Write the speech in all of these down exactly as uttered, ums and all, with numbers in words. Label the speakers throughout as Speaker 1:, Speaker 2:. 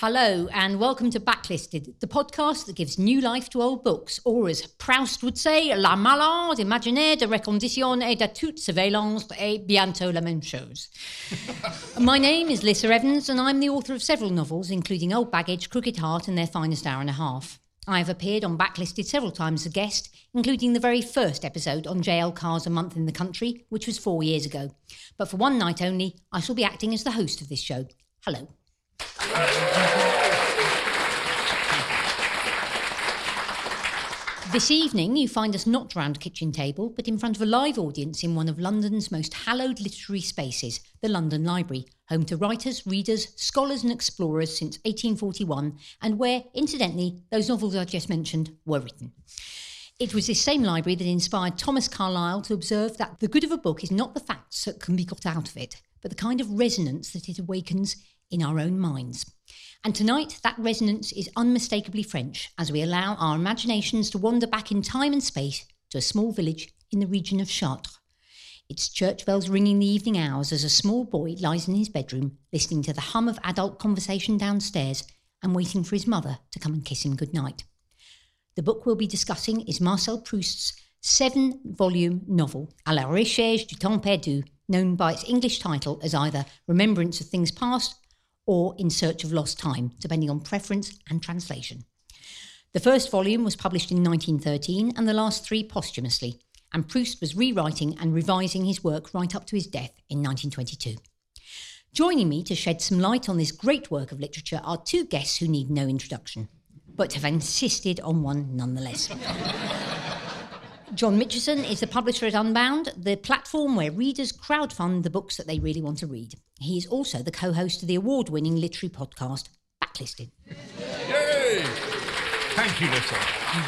Speaker 1: Hello and welcome to Backlisted, the podcast that gives new life to old books, or as Proust would say, la malade imaginaire de recondition et de toute surveillance est bientôt la même chose. My name is Lissa Evans and I'm the author of several novels, including Old Baggage, Crooked Heart and Their Finest Hour and a Half. I have appeared on Backlisted several times as a guest, including the very first episode on J L Carr's A Month in the Country, which was four years ago. But for one night only, I shall be acting as the host of this show. Hello. This evening, you find us not round a kitchen table, but in front of a live audience in one of London's most hallowed literary spaces, the London Library, home to writers, readers, scholars and explorers since eighteen forty-one, and where, incidentally, those novels I just mentioned were written. It was this same library that inspired Thomas Carlyle to observe that the good of a book is not the facts that can be got out of it, but the kind of resonance that it awakens in our own minds. And tonight, that resonance is unmistakably French, as we allow our imaginations to wander back in time and space to a small village in the region of Chartres. Its church bells ringing the evening hours as a small boy lies in his bedroom, listening to the hum of adult conversation downstairs and waiting for his mother to come and kiss him goodnight. The book we'll be discussing is Marcel Proust's seven-volume novel, À la recherche du temps perdu, known by its English title as either Remembrance of Things Past or In Search of Lost Time, depending on preference and translation. The first volume was published in nineteen thirteen and the last three posthumously, and Proust was rewriting and revising his work right up to his death in nineteen twenty-two. Joining me to shed some light on this great work of literature are two guests who need no introduction, but have insisted on one nonetheless. John Mitchison is the publisher at Unbound, the platform where readers crowdfund the books that they really want to read. He is also the co-host of the award-winning literary podcast, Backlisted.
Speaker 2: Yay! Thank you, Lissa.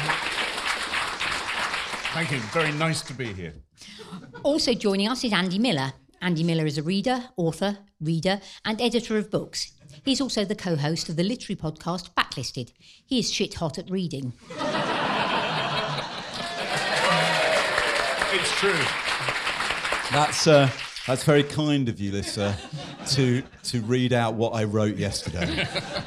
Speaker 2: Thank you. Very nice to be here.
Speaker 1: Also joining us is Andy Miller. Andy Miller is a reader, author, reader, and editor of books. He's also the co-host of the literary podcast, Backlisted. He is shit hot at reading.
Speaker 2: It's true.
Speaker 3: That's uh, that's very kind of you, Lissa, to to read out what I wrote yesterday.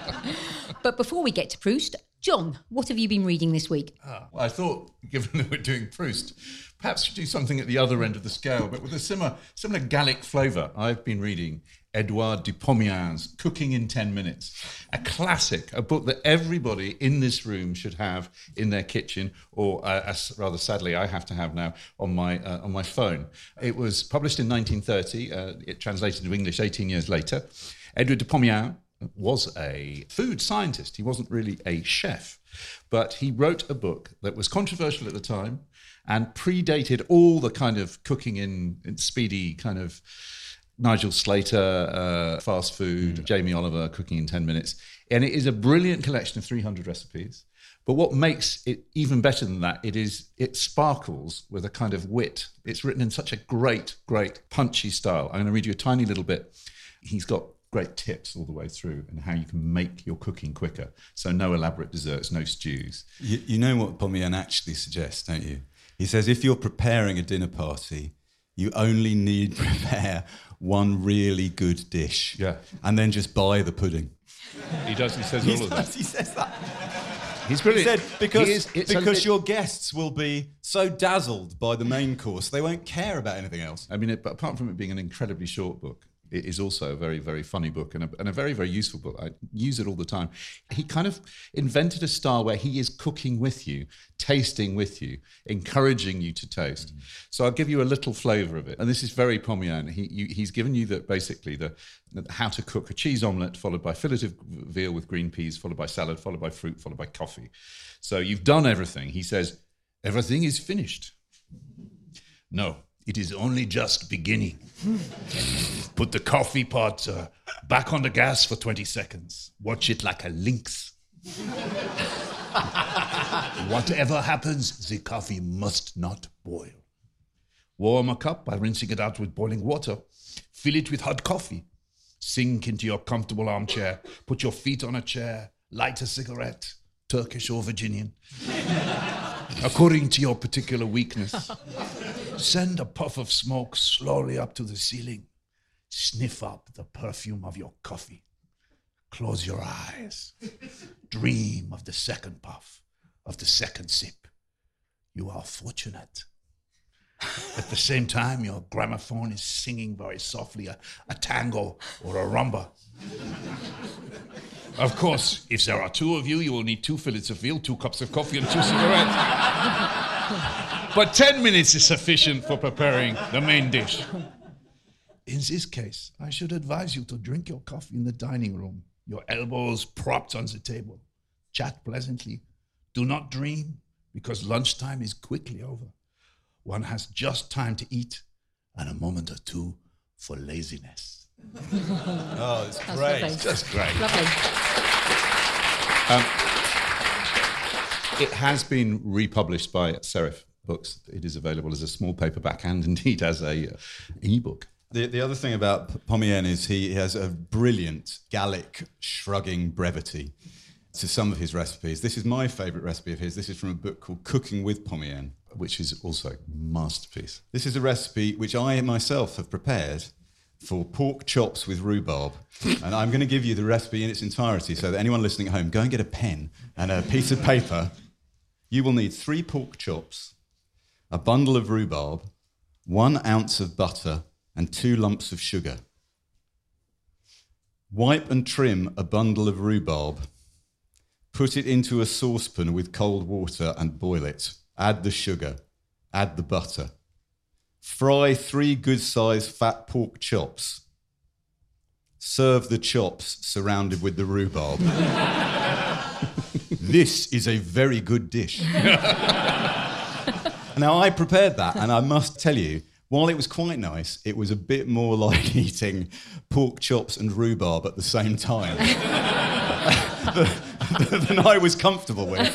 Speaker 1: But before we get to Proust, John, what have you been reading this week?
Speaker 2: Ah, well, I thought, given that we're doing Proust, perhaps do something at the other end of the scale, but with a similar similar Gallic flavour. I've been reading Edouard Dupomian's Cooking in ten minutes, a classic, a book that everybody in this room should have in their kitchen, or uh, as rather sadly I have to have now on my uh, on my phone. It was published in nineteen thirty, uh, it translated into English eighteen years later. Edouard Dupomian was a food scientist. He wasn't really a chef, but he wrote a book that was controversial at the time and predated all the kind of cooking in, in speedy kind of Nigel Slater, uh, fast food, mm. Jamie Oliver, Cooking in ten minutes. And it is a brilliant collection of three hundred recipes. But what makes it even better than that, it is it sparkles with a kind of wit. It's written in such a great, great punchy style. I'm going to read you a tiny little bit. He's got great tips all the way through and how you can make your cooking quicker. So no elaborate desserts, no stews.
Speaker 3: You, you know what Pomian actually suggests, don't you? He says if you're preparing a dinner party, you only need prepare one really good dish.
Speaker 2: Yeah.
Speaker 3: And then just buy the pudding.
Speaker 2: He does, he says
Speaker 3: he
Speaker 2: all of
Speaker 3: does,
Speaker 2: that.
Speaker 3: He says that.
Speaker 2: He's brilliant.
Speaker 3: He said because,
Speaker 2: he is,
Speaker 3: because
Speaker 2: a, it,
Speaker 3: your guests will be so dazzled by the main course, they won't care about anything else.
Speaker 2: I mean, it, but apart from it being an incredibly short book, it is also a very, very funny book and a, and a very, very useful book. I use it all the time. He kind of invented a style where he is cooking with you, tasting with you, encouraging you to taste. Mm. So I'll give you a little flavour of it. And this is very Pomian. He, you, he's given you the, basically the, the how to cook a cheese omelette, followed by fillet of veal with green peas, followed by salad, followed by fruit, followed by coffee. So you've done everything. He says, everything is finished. No. It is only just beginning. Put the coffee pot uh, back on the gas for twenty seconds. Watch it like a lynx. Whatever happens, the coffee must not boil. Warm a cup by rinsing it out with boiling water. Fill it with hot coffee. Sink into your comfortable armchair. Put your feet on a chair. Light a cigarette, Turkish or Virginian, according to your particular weakness. Send a puff of smoke slowly up to the ceiling. Sniff up the perfume of your coffee.
Speaker 4: Close your eyes. Dream of the second puff, of the second sip. You are fortunate. At the same time, your gramophone is singing very softly a, a tango or a rumba. Of course, if there are two of you, you will need two fillets of veal, two cups of coffee, and two cigarettes. But ten minutes is sufficient for preparing the main dish. In this case, I should advise you to drink your coffee in the dining room, your elbows propped on the table. Chat pleasantly. Do not dream, because lunchtime is quickly over. One has just time to eat and a moment or two for laziness.
Speaker 3: Oh, it's
Speaker 1: That's
Speaker 3: great.
Speaker 1: lovely.
Speaker 4: Just great.
Speaker 1: Lovely.
Speaker 2: Um, it has been republished by Serif Books. It is available as a small paperback and indeed as a uh, e-book.
Speaker 3: The, the other thing about P- Pomian is he has a brilliant Gallic shrugging brevity to some of his recipes. This is my favourite recipe of his. This is from a book called Cooking with Pomian,
Speaker 2: which is also a masterpiece.
Speaker 3: This is a recipe which I myself have prepared for pork chops with rhubarb. And I'm going to give you the recipe in its entirety so that anyone listening at home, go and get a pen and a piece of paper. You will need three pork chops, a bundle of rhubarb, one ounce of butter, and two lumps of sugar. Wipe and trim a bundle of rhubarb. Put it into a saucepan with cold water and boil it. Add the sugar. Add the butter. Fry three good-sized fat pork chops. Serve the chops surrounded with the rhubarb. This is a very good dish. Now, I prepared that, and I must tell you, while it was quite nice, it was a bit more like eating pork chops and rhubarb at the same time than I was comfortable with.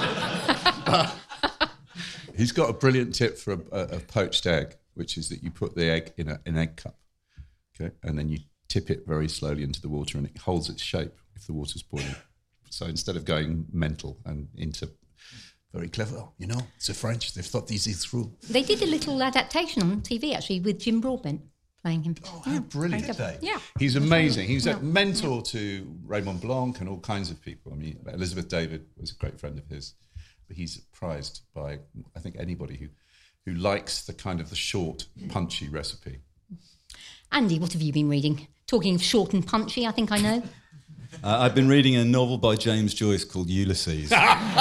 Speaker 2: He's got a brilliant tip for a, a, a poached egg, which is that you put the egg in a, an egg cup, okay, and then you tip it very slowly into the water, and it holds its shape if the water's boiling. So instead of going mental and into...
Speaker 4: Very clever, you know. It's the French. They've thought these things through.
Speaker 1: They did a little adaptation on T V, actually, with Jim Broadbent playing him.
Speaker 2: Oh, how brilliant.
Speaker 1: Very clever. Yeah.
Speaker 2: He's amazing. He's
Speaker 1: Yeah.
Speaker 2: a mentor to Raymond Blanc and all kinds of people. I mean, Elizabeth David was a great friend of his, but he's prized by, I think, anybody who, who likes the kind of the short, punchy recipe.
Speaker 1: Andy, what have you been reading? Talking of short and punchy, I think I know.
Speaker 3: Uh, I've been reading a novel by James Joyce called Ulysses.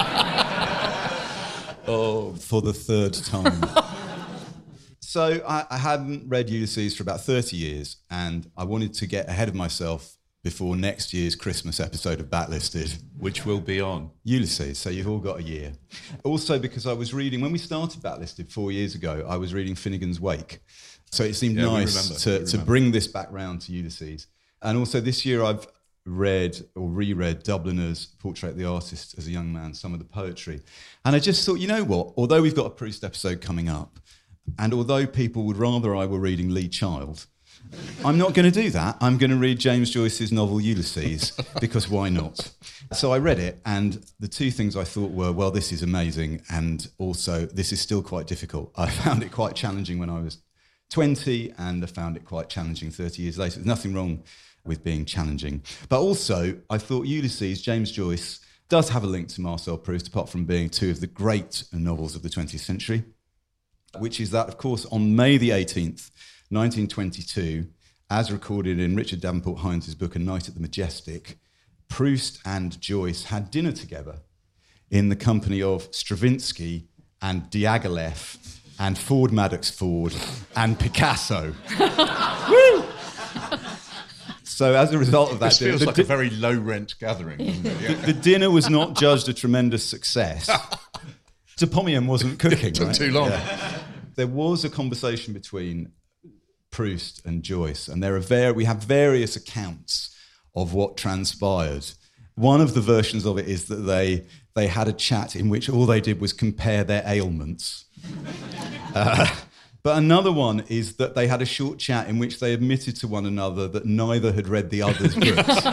Speaker 3: Oh, for the third time. So I, I hadn't read Ulysses for about thirty years, and I wanted to get ahead of myself before next year's Christmas episode of Backlisted.
Speaker 2: Which will be on.
Speaker 3: Ulysses, so you've all got a year. Also because I was reading, when we started Backlisted four years ago, I was reading Finnegan's Wake. So it seemed
Speaker 2: Yeah, we
Speaker 3: nice
Speaker 2: remember,
Speaker 3: to,
Speaker 2: we
Speaker 3: to
Speaker 2: remember.
Speaker 3: bring this back round to Ulysses. And also this year I've read or reread Dubliner's Portrait of the Artist as a Young Man, some of the poetry. And I just thought, you know what, although we've got a Proust episode coming up, and although people would rather I were reading Lee Child, I'm not going to do that. I'm going to read James Joyce's novel Ulysses, because why not? So I read it, and the two things I thought were, well, this is amazing, and also this is still quite difficult. I found it quite challenging when I was twenty, and I found it quite challenging thirty years later. There's nothing wrong with being challenging. But also, I thought Ulysses, James Joyce, does have a link to Marcel Proust, apart from being two of the great novels of the twentieth century, which is that, of course, on May the eighteenth, nineteen twenty-two, as recorded in Richard Davenport Hines' book A Night at the Majestic, Proust and Joyce had dinner together in the company of Stravinsky and Diaghilev and Ford Madox Ford and Picasso. Woo! So as a result of that,
Speaker 2: This feels
Speaker 3: the,
Speaker 2: like
Speaker 3: the,
Speaker 2: a very low-rent gathering. Doesn't it? Yeah.
Speaker 3: the dinner was not judged a tremendous success. De Pomian wasn't cooking,
Speaker 2: Took
Speaker 3: right?
Speaker 2: too long.
Speaker 3: Yeah. There was a conversation between Proust and Joyce, and there are var- we have various accounts of what transpired. One of the versions of it is that they they had a chat in which all they did was compare their ailments. Uh, But another one is that they had a short chat in which they admitted to one another that neither had read the other's books.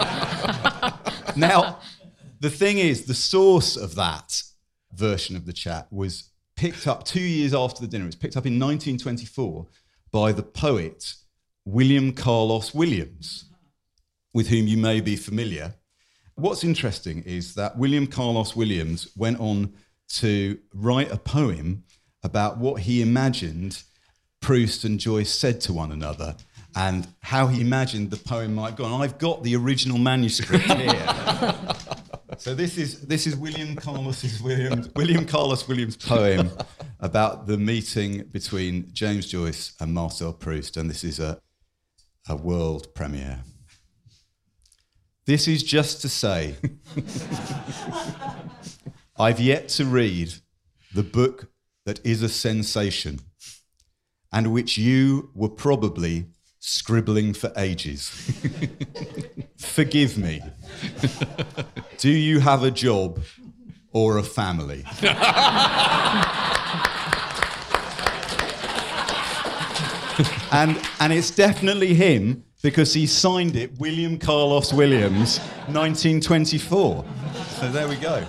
Speaker 3: Now, the thing is, the source of that version of the chat was picked up two years after the dinner. It was picked up in nineteen twenty-four by the poet William Carlos Williams. with whom you may be familiar. What's interesting is that William Carlos Williams went on to write a poem about what he imagined Proust and Joyce said to one another and how he imagined the poem might go. And I've got the original manuscript here. So this is this is William Carlos's Williams William Carlos Williams' poem about the meeting between James Joyce and Marcel Proust, and this is a a world premiere. This is just to say, I've yet to read the book that is a sensation, and which you were probably scribbling for ages. Forgive me. Do you have a job or a family? and and it's definitely him because he signed it William Carlos Williams, nineteen twenty-four. So there we go.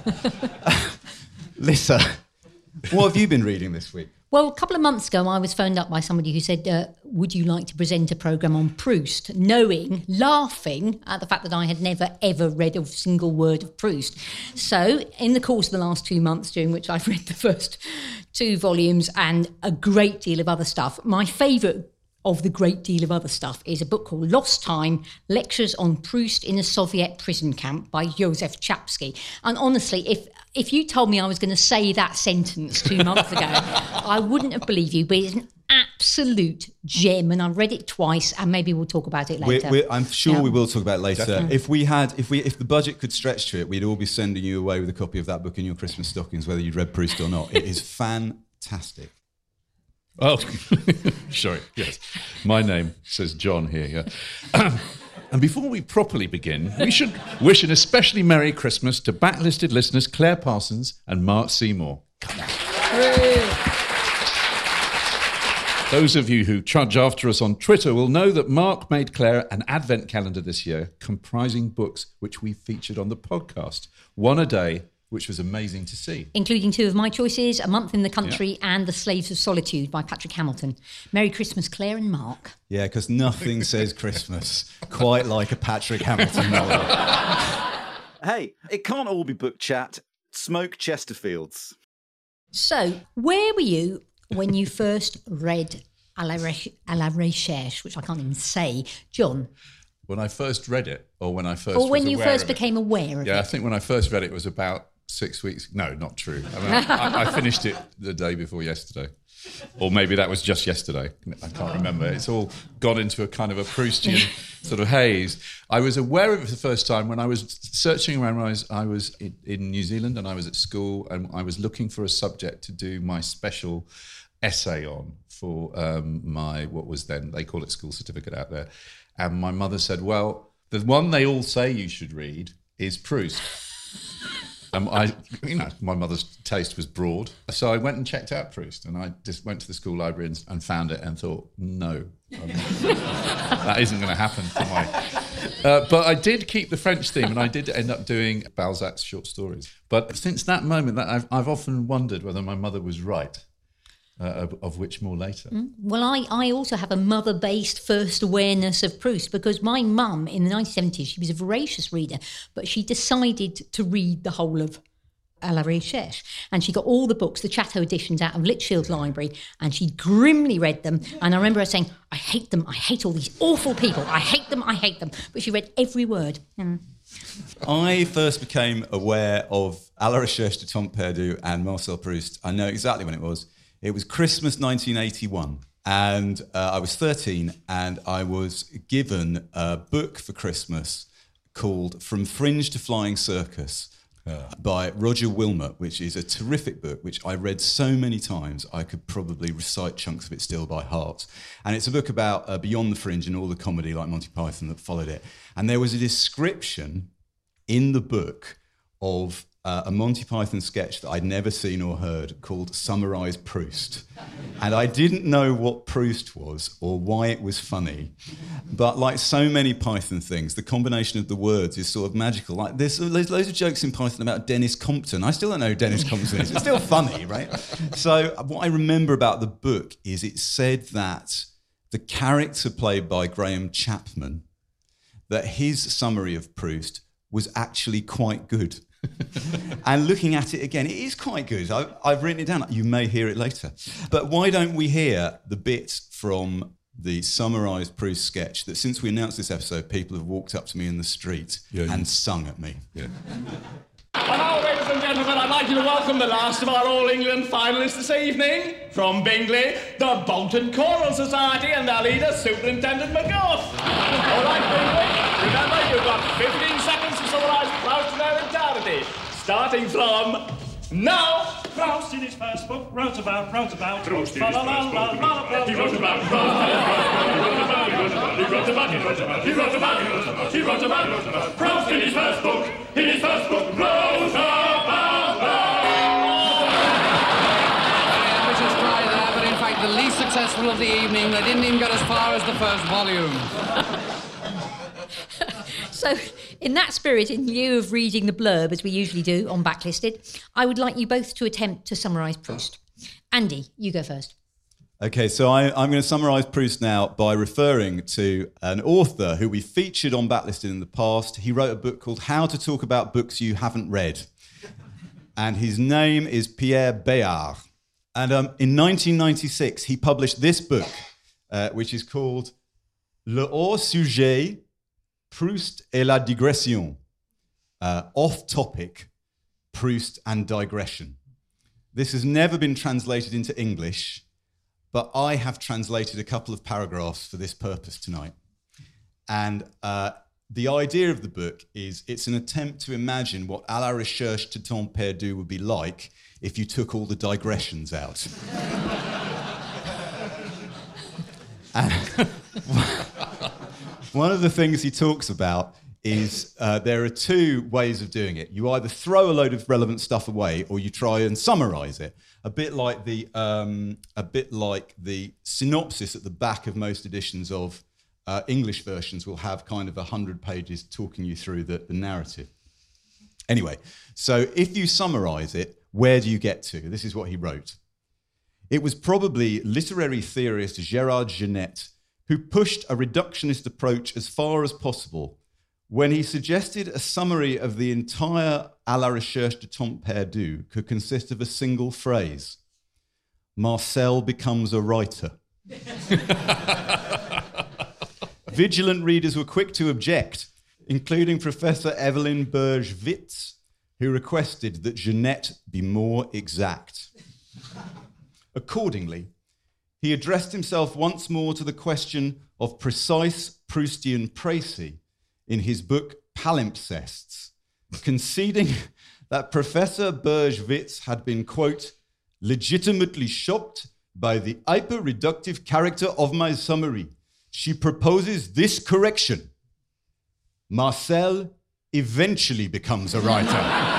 Speaker 3: Lisa, what have you been reading this week?
Speaker 1: Well, a couple of months ago, I was phoned up by somebody who said, uh, would you like to present a programme on Proust, knowing, laughing at the fact that I had never, ever read a single word of Proust. So in the course of the last two months, during which I've read the first two volumes and a great deal of other stuff, my favourite of the great deal of other stuff is a book called Lost Time, Lectures on Proust in a Soviet Prison Camp by Josef Chapsky. And honestly, if if you told me I was going to say that sentence two months ago, I wouldn't have believed you, but it's an absolute gem, and I've read it twice, and maybe we'll talk about it later.
Speaker 3: We're, we're, I'm sure yeah. we will talk about it later.
Speaker 2: Definitely.
Speaker 3: If we had, if we, if the budget could stretch to it, we'd all be sending you away with a copy of that book in your Christmas stockings, whether you'd read Proust or not. It is fantastic.
Speaker 4: Oh, sorry, yes. My name says John here, yeah. And before we properly begin, we should wish an especially Merry Christmas to backlisted listeners Claire Parsons and Mark Seymour. Come on. Those of you who trudge after us on Twitter will know that Mark made Claire an advent calendar this year comprising books which we featured on the podcast. One a day, which was amazing to see.
Speaker 1: Including two of my choices, A Month in the Country yeah. and The Slaves of Solitude by Patrick Hamilton. Merry Christmas, Claire and Mark.
Speaker 3: Yeah, because nothing says Christmas quite like a Patrick Hamilton novel.
Speaker 5: Hey, it can't all be book chat. Smoke Chesterfields.
Speaker 1: So, where were you when you first read À la, Re- à la Recherche, which I can't even say, John?
Speaker 2: When I first read it, or when I first
Speaker 1: Or when
Speaker 2: was
Speaker 1: you
Speaker 2: aware
Speaker 1: first
Speaker 2: of it?
Speaker 1: became aware of
Speaker 2: Yeah,
Speaker 1: it?
Speaker 2: I think when I first read it, it was about six weeks. No, not true. I, mean, I, I finished it the day before yesterday. Or maybe that was just yesterday. I can't remember. It's all gone into a kind of a Proustian sort of haze. I was aware of it for the first time when I was searching around when I was, I was in, in New Zealand and I was at school and I was looking for a subject to do my special essay on for um, my, what was then, they call it school certificate out there. And my mother said, well, the one they all say you should read is Proust. Um, I, you know, my mother's taste was broad. So I went and checked out Proust and I just went to the school library and, and found it and thought, no, that isn't going to happen for my... Uh, but I did keep the French theme and I did end up doing Balzac's short stories. But since that moment, that I've, I've often wondered whether my mother was right. Uh, of, of which more later.
Speaker 1: Mm. Well, I, I also have a mother-based first awareness of Proust because my mum in the nineteen seventies, she was a voracious reader, but she decided to read the whole of À la Recherche. And she got all the books, the Chateau editions out of Lichfield Library, and she grimly read them. And I remember her saying, I hate them, I hate all these awful people, I hate them, I hate them. But she read every word. Mm.
Speaker 3: I first became aware of À la Recherche de Tom Perdu and Marcel Proust. I know exactly when it was. It was Christmas nineteen eighty-one, and uh, I was thirteen, and I was given a book for Christmas called From Fringe to Flying Circus uh. by Roger Wilmot, which is a terrific book, which I read so many times I could probably recite chunks of it still by heart. And it's a book about uh, Beyond the Fringe and all the comedy like Monty Python that followed it. And there was a description in the book of Uh, a Monty Python sketch that I'd never seen or heard called Summarise Proust. And I didn't know what Proust was or why it was funny. But like so many Python things, the combination of the words is sort of magical. Like there's, there's loads of jokes in Python about Dennis Compton. I still don't know who Dennis Compton is. It's still funny, right? So what I remember about the book is it said that the character played by Graham Chapman, that his summary of Proust was actually quite good. And looking at it again, it is quite good. I, I've written it down. You may hear it later. But why don't we hear the bit from the summarised Proust sketch that since we announced this episode, people have walked up to me in the street
Speaker 4: Yeah, yeah.
Speaker 3: and sung at me.
Speaker 4: Yeah.
Speaker 6: And now, ladies and gentlemen, I'd like you to welcome the last of our All England finalists this evening. From Bingley, the Bolton Choral Society and their leader, Superintendent McGough. All right, Bingley, remember you've got fifteen seconds to summarise Proust in their entirety. Starting from now.
Speaker 7: Proust in his first book wrote about, wrote about.
Speaker 6: Proust in his first book. He wrote about Proust. He wrote about, he wrote about, he wrote about, he wrote about Proust in his first book. In his first book wrote about
Speaker 8: Ambitious try there, but in fact the least successful of the evening. They didn't even get as far as the first volume.
Speaker 1: So, in that spirit, in lieu of reading the blurb, as we usually do on Backlisted, I would like you both to attempt to summarise Proust. Andy, you go first.
Speaker 3: Okay, so I, I'm going to summarise Proust now by referring to an author who we featured on Backlisted in the past. He wrote a book called How to Talk About Books You Haven't Read. And his name is Pierre Bayard. And um, in nineteen ninety-six, he published this book, uh, which is called Le Hors Sujet, Proust et la Digression. Uh, off-topic, Proust and digression. This has never been translated into English, but I have translated a couple of paragraphs for this purpose tonight. And uh, the idea of the book is it's an attempt to imagine what À la recherche de temps perdu would be like if you took all the digressions out. And one of the things he talks about is uh, there are two ways of doing it. You either throw a load of relevant stuff away, or you try and summarise it. A bit like the um, a bit like the synopsis at the back of most editions of uh, English versions will have kind of a hundred pages talking you through the, the narrative. Anyway, so if you summarise it, where do you get to? This is what he wrote. It was probably literary theorist Gérard Genette who pushed a reductionist approach as far as possible when he suggested a summary of the entire À la recherche de temps perdu could consist of a single phrase. Marcel becomes a writer. Vigilant readers were quick to object, including Professor Evelyn Berge-Witz, who requested that Genette be more exact. Accordingly, he addressed himself once more to the question of precise Proustian précis in his book Palimpsests, conceding that Professor Berge-Witz had been, quote, legitimately shocked by the hyper-reductive character of my summary. She proposes this correction. Marcel eventually becomes a writer.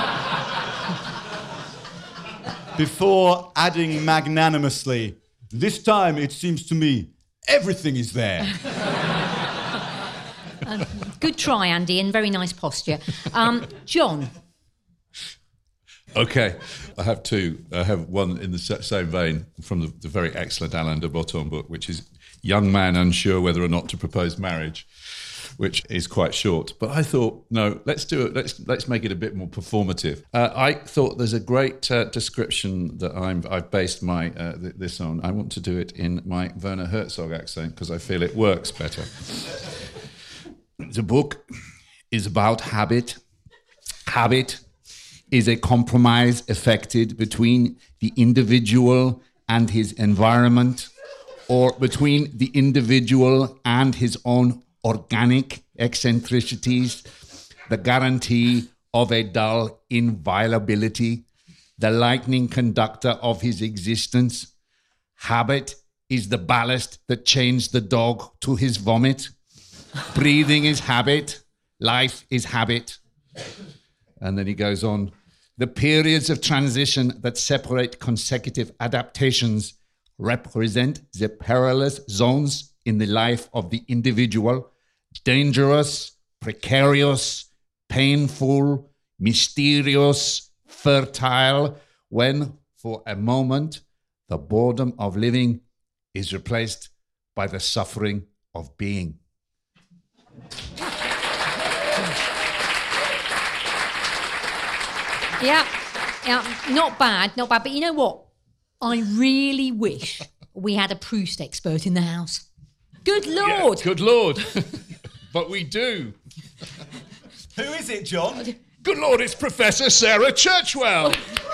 Speaker 3: Before adding magnanimously, this time it seems to me everything is there.
Speaker 1: Um, good try, Andy, and very nice posture. Um, John.
Speaker 4: Okay, I have two. I have one in the same vein from the, the very excellent Alain de Botton book, which is Young Man Unsure Whether or Not to Propose Marriage, which is quite short. But I thought, no, let's do it. Let's let's make it a bit more performative. Uh, I thought there's a great uh, description that I'm, I've based my uh, th- this on. I want to do it in my Werner Herzog accent because I feel it works better. The book is about habit. Habit is a compromise effected between the individual and his environment, or between the individual and his own organic eccentricities, the guarantee of a dull inviolability, the lightning conductor of his existence. Habit is the ballast that chains the dog to his vomit. Breathing is habit. Life is habit. And then he goes on. The periods of transition that separate consecutive adaptations represent the perilous zones in the life of the individual, dangerous, precarious, painful, mysterious, fertile, when for a moment the boredom of living is replaced by the suffering of being.
Speaker 1: Yeah, yeah, not bad, not bad. But you know what? I really wish we had a Proust expert in the house. Good Lord!
Speaker 4: Yeah, good Lord. But we do.
Speaker 3: Who is it, John?
Speaker 4: Good Lord, it's Professor Sarah Churchwell.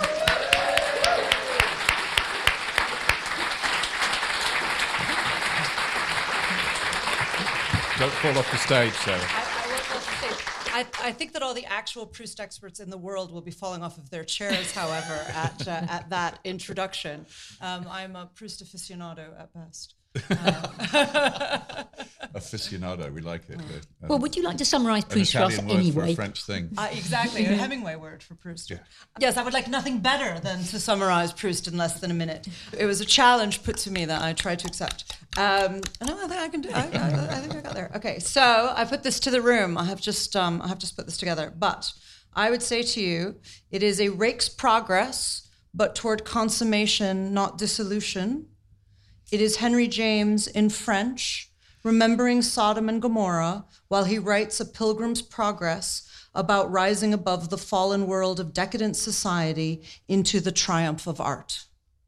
Speaker 4: Don't fall off the stage, Sarah.
Speaker 9: I, I think that all the actual Proust experts in the world will be falling off of their chairs, however, at, uh, at that introduction. Um, I'm a Proust aficionado at best. Um.
Speaker 2: Aficionado, we like it. Uh,
Speaker 1: Well, would you like to summarise
Speaker 2: an
Speaker 1: Proust for us
Speaker 2: Italian word for a
Speaker 1: anyway?
Speaker 2: French thing.
Speaker 9: Uh, exactly, a Hemingway word for Proust.
Speaker 2: Yeah.
Speaker 9: Yes, I would like nothing better than to summarize Proust in less than a minute. It was a challenge put to me that I tried to accept. Um, no, I think I can do. I, I, I think I got there. Okay, so I put this to the room. I have just, um, I have just put this together. But I would say to you, it is a rake's progress, but toward consummation, not dissolution. It is Henry James in French, remembering Sodom and Gomorrah, while he writes A Pilgrim's Progress about rising above the fallen world of decadent society into the triumph of art.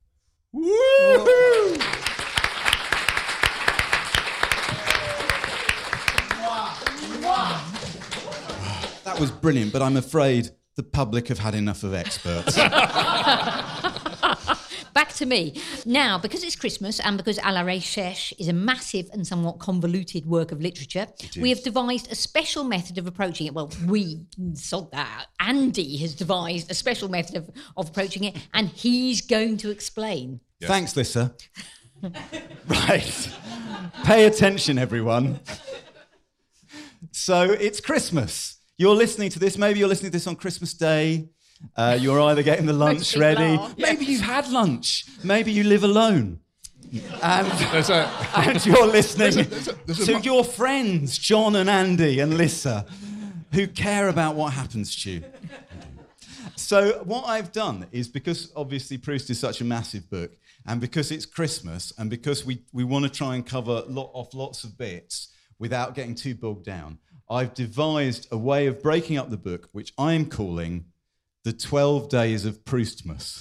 Speaker 3: Woo! That was brilliant, but I'm afraid the public have had enough of experts.
Speaker 1: Back to me. Now, because it's Christmas and because À la Recherche is a massive and somewhat convoluted work of literature, we have devised a special method of approaching it. Well, we, sod that. Andy has devised a special method of, of approaching it, and he's going to explain.
Speaker 3: Yeah. Thanks, Lisa. Right. Pay attention, everyone. So it's Christmas. You're listening to this. Maybe you're listening to this on Christmas Day. Uh, you're either getting the lunch ready. Maybe you've had lunch. Maybe you live alone. And,
Speaker 4: a,
Speaker 3: and you're listening
Speaker 4: there's a, there's a, there's
Speaker 3: to
Speaker 4: a,
Speaker 3: your friends, John and Andy and Lisa, who care about what happens to you. So what I've done is, because obviously Proust is such a massive book, and because it's Christmas, and because we, we want to try and cover lot, off lots of bits without getting too bogged down, I've devised a way of breaking up the book, which I'm calling The twelve Days of Proustmas.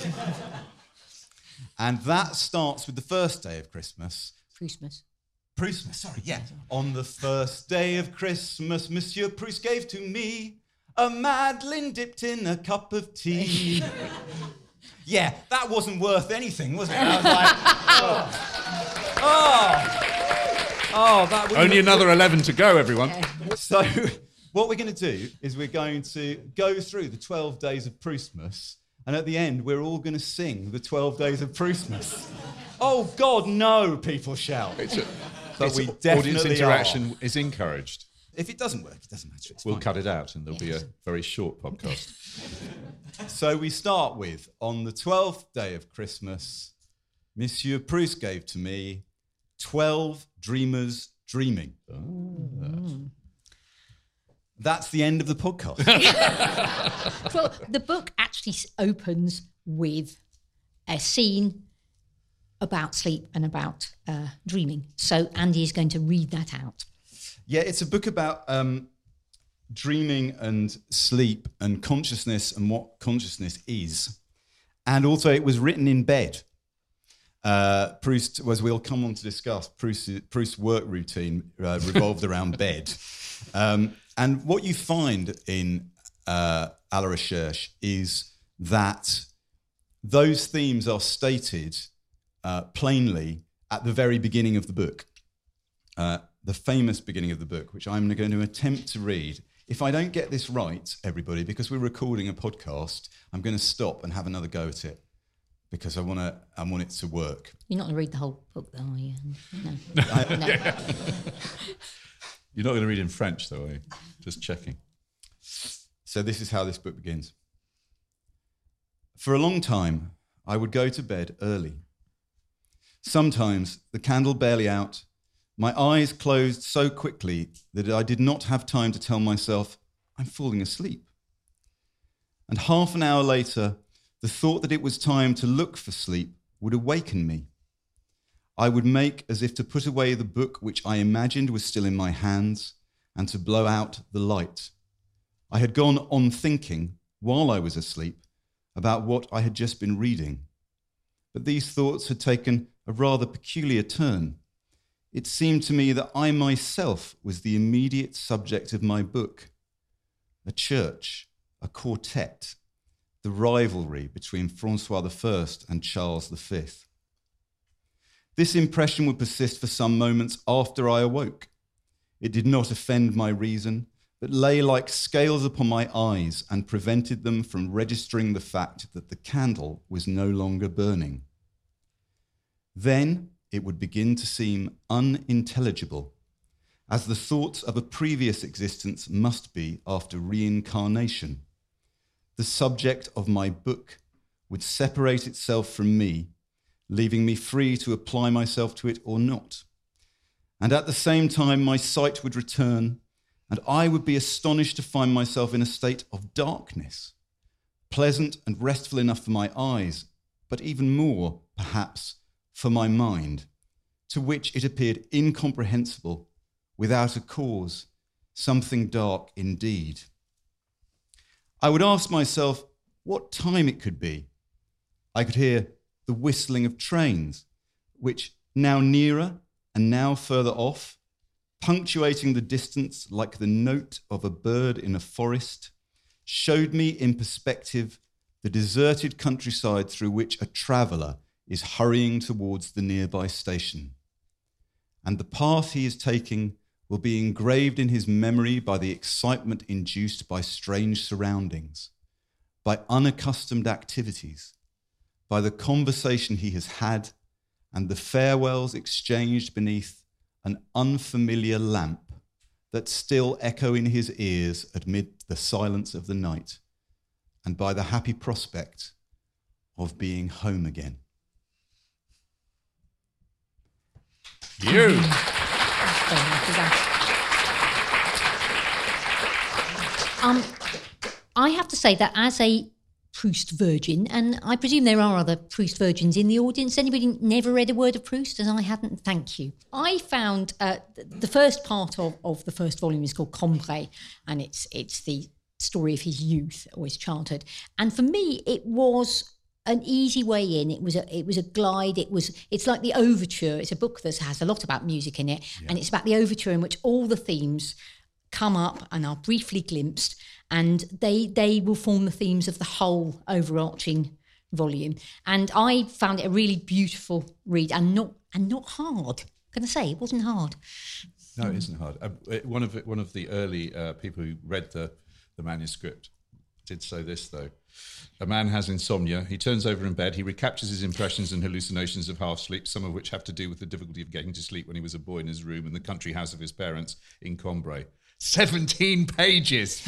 Speaker 3: And that starts with the first day of Christmas.
Speaker 1: Proustmas.
Speaker 3: Proustmas, sorry, yeah. On the first day of Christmas, Monsieur Proust gave to me a Madeleine dipped in a cup of tea. Yeah, that wasn't worth anything, was it? I was like, oh, oh, oh that was
Speaker 4: only another eleven to go, everyone.
Speaker 3: So what we're going to do is we're going to go through the twelve days of Proustmas, and at the end, we're all going to sing the twelve days of Proustmas. Oh, God, no, people shout.
Speaker 2: It's a,
Speaker 3: but
Speaker 2: it's
Speaker 3: we
Speaker 2: a,
Speaker 3: definitely
Speaker 2: audience interaction
Speaker 3: are.
Speaker 2: is encouraged.
Speaker 3: If it doesn't work, it doesn't matter. It's
Speaker 2: We'll
Speaker 3: fine.
Speaker 2: cut it out, and there'll
Speaker 1: Yes.
Speaker 2: be a very short podcast.
Speaker 3: So we start with, on the twelfth day of Christmas, Monsieur Proust gave to me twelve dreamers dreaming.
Speaker 1: Mm.
Speaker 3: That's the end of the podcast.
Speaker 1: Well, the book actually s- opens with a scene about sleep and about uh, dreaming. So Andy is going to read that out.
Speaker 3: Yeah, it's a book about um, dreaming and sleep and consciousness and what consciousness is. And also it was written in bed. Uh, Proust, as we'll come on to discuss, Proust's, Proust's work routine uh, revolved around bed. Um, and what you find in uh, À la Recherche is that those themes are stated uh, plainly at the very beginning of the book. Uh, the famous beginning of the book, which I'm going to attempt to read. If I don't get this right, everybody, because we're recording a podcast, I'm going to stop and have another go at it, because I want to. I want it to work.
Speaker 1: You're not going to read the whole book, though, are you? No.
Speaker 3: I,
Speaker 1: No.
Speaker 2: You're not going to read in French, though, are you? Just checking.
Speaker 3: So this is how this book begins. For a long time, I would go to bed early. Sometimes, the candle barely out, my eyes closed so quickly that I did not have time to tell myself, I'm falling asleep. And half an hour later, the thought that it was time to look for sleep would awaken me. I would make as if to put away the book which I imagined was still in my hands, and to blow out the light. I had gone on thinking, while I was asleep, about what I had just been reading. But these thoughts had taken a rather peculiar turn. It seemed to me that I myself was the immediate subject of my book. A church, a quartet, the rivalry between Francois the First and Charles the Fifth. This impression would persist for some moments after I awoke. It did not offend my reason, but lay like scales upon my eyes and prevented them from registering the fact that the candle was no longer burning. Then it would begin to seem unintelligible, as the thoughts of a previous existence must be after reincarnation. The subject of my book would separate itself from me, leaving me free to apply myself to it or not. And at the same time, my sight would return, and I would be astonished to find myself in a state of darkness, pleasant and restful enough for my eyes, but even more, perhaps, for my mind, to which it appeared incomprehensible, without a cause, something dark indeed. I would ask myself what time it could be. I could hear the whistling of trains, which now nearer and now further off, punctuating the distance like the note of a bird in a forest, showed me in perspective the deserted countryside through which a traveller is hurrying towards the nearby station. And the path he is taking will be engraved in his memory by the excitement induced by strange surroundings, by unaccustomed activities, by the conversation he has had, and the farewells exchanged beneath an unfamiliar lamp that still echo in his ears amid the silence of the night, and by the happy prospect of being home again.
Speaker 4: You.
Speaker 1: um, I have to say that as a Proust virgin, and I presume there are other Proust virgins in the audience. Anybody never read a word of Proust? As I hadn't, thank you. I found uh, the first part of, of the first volume is called Combray, and it's it's the story of his youth or his childhood. And for me, it was an easy way in. It was a it was a glide. It was it's like the overture. It's a book that has a lot about music in it, yeah. And it's about the overture in which all the themes come up and are briefly glimpsed, and they they will form the themes of the whole overarching volume. And I found it a really beautiful read and not and not hard. I'm going to say it wasn't hard.
Speaker 2: No, it isn't hard. Uh, one of it, one of the early uh, people who read the the manuscript did say this though. A man has insomnia. He turns over in bed. He recaptures his impressions and hallucinations of half sleep, some of which have to do with the difficulty of getting to sleep when he was a boy in his room in the country house of his parents in Combray. seventeen pages.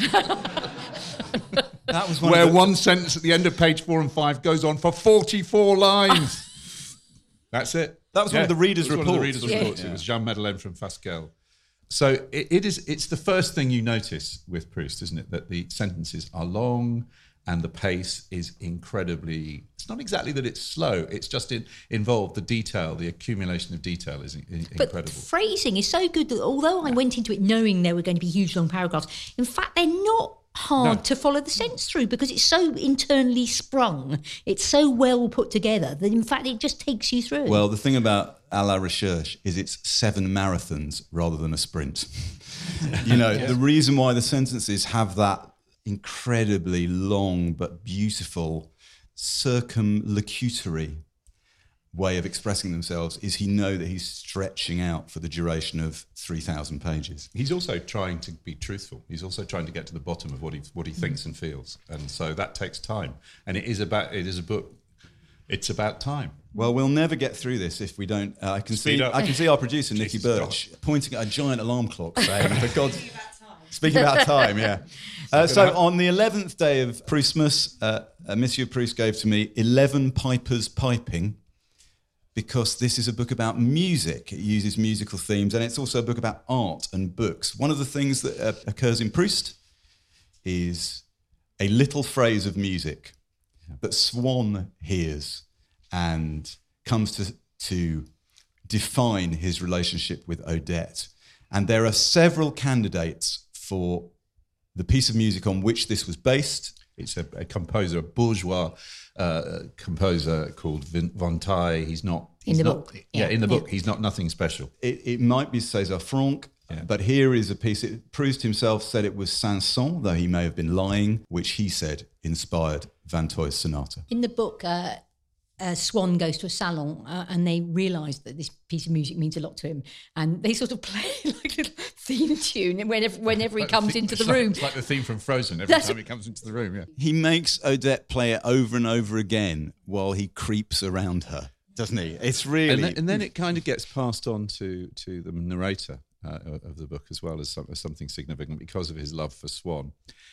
Speaker 3: That was one
Speaker 2: where
Speaker 3: the...
Speaker 2: one sentence at the end of page four and five goes on for forty-four lines. That's it.
Speaker 3: That was
Speaker 2: yeah,
Speaker 3: one of the readers' reports.
Speaker 2: One of the readers'
Speaker 1: yeah.
Speaker 2: reports.
Speaker 3: Yeah.
Speaker 2: It was Jean Madeleine from Fasquelle. So it, it is. It's the first thing you notice with Proust, isn't it? That the sentences are long and the pace is incredibly. It's not exactly that it's slow. It's just in, involved the detail, the accumulation of detail is in, in,
Speaker 1: but
Speaker 2: incredible.
Speaker 1: Phrasing is so good that although I went into it knowing there were going to be huge long paragraphs, in fact they're not hard
Speaker 2: No.
Speaker 1: to follow the sense through because it's so internally sprung. It's so well put together that in fact it just takes you through.
Speaker 3: Well, the thing about À la Recherche is it's seven marathons rather than a sprint. You know, yeah. The reason why the sentences have that incredibly long but beautiful circumlocutory way of expressing themselves is he know that he's stretching out for the duration of three thousand pages.
Speaker 2: He's also trying to be truthful. He's also trying to get to the bottom of what he what he thinks and feels, and so that takes time. And it is about it is a book. It's about time.
Speaker 3: Well, we'll never get through this if we don't. Uh, I can
Speaker 2: Speed
Speaker 3: see.
Speaker 2: up.
Speaker 3: I can see our producer Nikki Birch pointing at a giant alarm clock, saying, "For God's." Speaking about time, yeah. Uh, so on the eleventh day of Proustmas, uh, uh, Monsieur Proust gave to me eleven pipers piping, because this is a book about music. It uses musical themes, and it's also a book about art and books. One of the things that uh, occurs in Proust is a little phrase of music that Swann hears and comes to, to define his relationship with Odette. And there are several candidates for the piece of music on which this was based.
Speaker 2: It's a, a composer, a bourgeois uh, composer called Vin- Vinteuil. He's not...
Speaker 1: In
Speaker 2: he's
Speaker 1: the
Speaker 2: not,
Speaker 1: book.
Speaker 2: Yeah,
Speaker 1: Yeah.
Speaker 2: in the
Speaker 1: Yeah.
Speaker 2: book. He's not nothing special.
Speaker 3: It, it might be César Franck,
Speaker 2: Yeah.
Speaker 3: but here is a piece. It, Proust himself said it was Saint-Saëns, though he may have been lying, which he said inspired Vinteuil's sonata.
Speaker 1: In the book, uh, uh, Swann goes to a salon uh, and they realise that this piece of music means a lot to him, and they sort of play like a little theme tune whenever whenever he
Speaker 2: Like
Speaker 1: comes
Speaker 2: the-
Speaker 1: into the
Speaker 2: it's like-
Speaker 1: room.
Speaker 2: It's like the theme from Frozen every
Speaker 1: That's-
Speaker 2: time he comes into the room, yeah.
Speaker 3: He makes Odette play it over and over again while he creeps around her, doesn't he? It's really...
Speaker 2: And then, and then it kind of gets passed on to, to the narrator uh, of the book as well as, some, as something significant because of his love for Swann.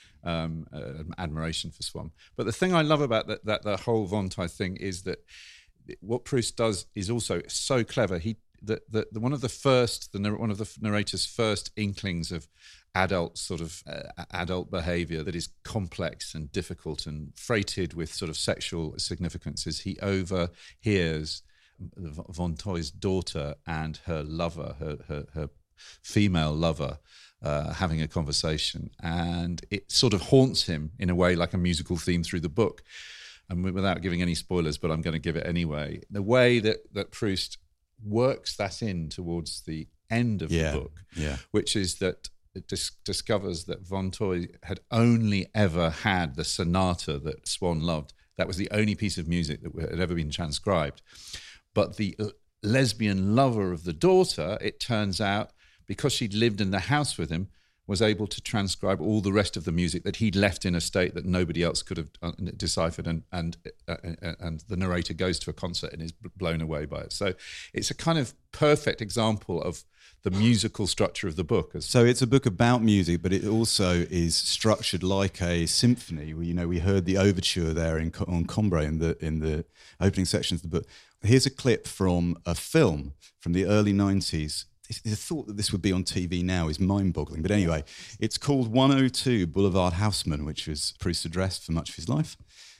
Speaker 2: Um, uh, admiration for Swann. But the thing I love about that, that, that whole Vinteuil thing is that what Proust does is also so clever. He that the, the, one of the first, the one of the narrator's first inklings of adult sort of uh, adult behaviour that is complex and difficult and freighted with sort of sexual significances. He overhears Vinteuil's daughter and her lover, her her, her female lover, uh, having a conversation, and it sort of haunts him in a way like a musical theme through the book. And without giving any spoilers, but I'm going to give it anyway, the way that, that Proust works that in towards the end of
Speaker 3: Yeah,
Speaker 2: the book,
Speaker 3: yeah.
Speaker 2: which is that it dis- discovers that Vinteuil had only ever had the sonata that Swann loved. That was the only piece of music that had ever been transcribed. But the l- lesbian lover of the daughter, it turns out, because she'd lived in the house with him, was able to transcribe all the rest of the music that he'd left in a state that nobody else could have uh, deciphered, and and uh, and the narrator goes to a concert and is blown away by it. So it's a kind of perfect example of the musical structure of the book.
Speaker 3: So it's a book about music, but it also is structured like a symphony. You know, we heard the overture there in, on Combray in the in the opening sections of the book. Here's a clip from a film from the early nineties. The thought that this would be on T V now is mind-boggling. But anyway, it's called one oh two Boulevard Haussmann, which was Proust's address for much of his life.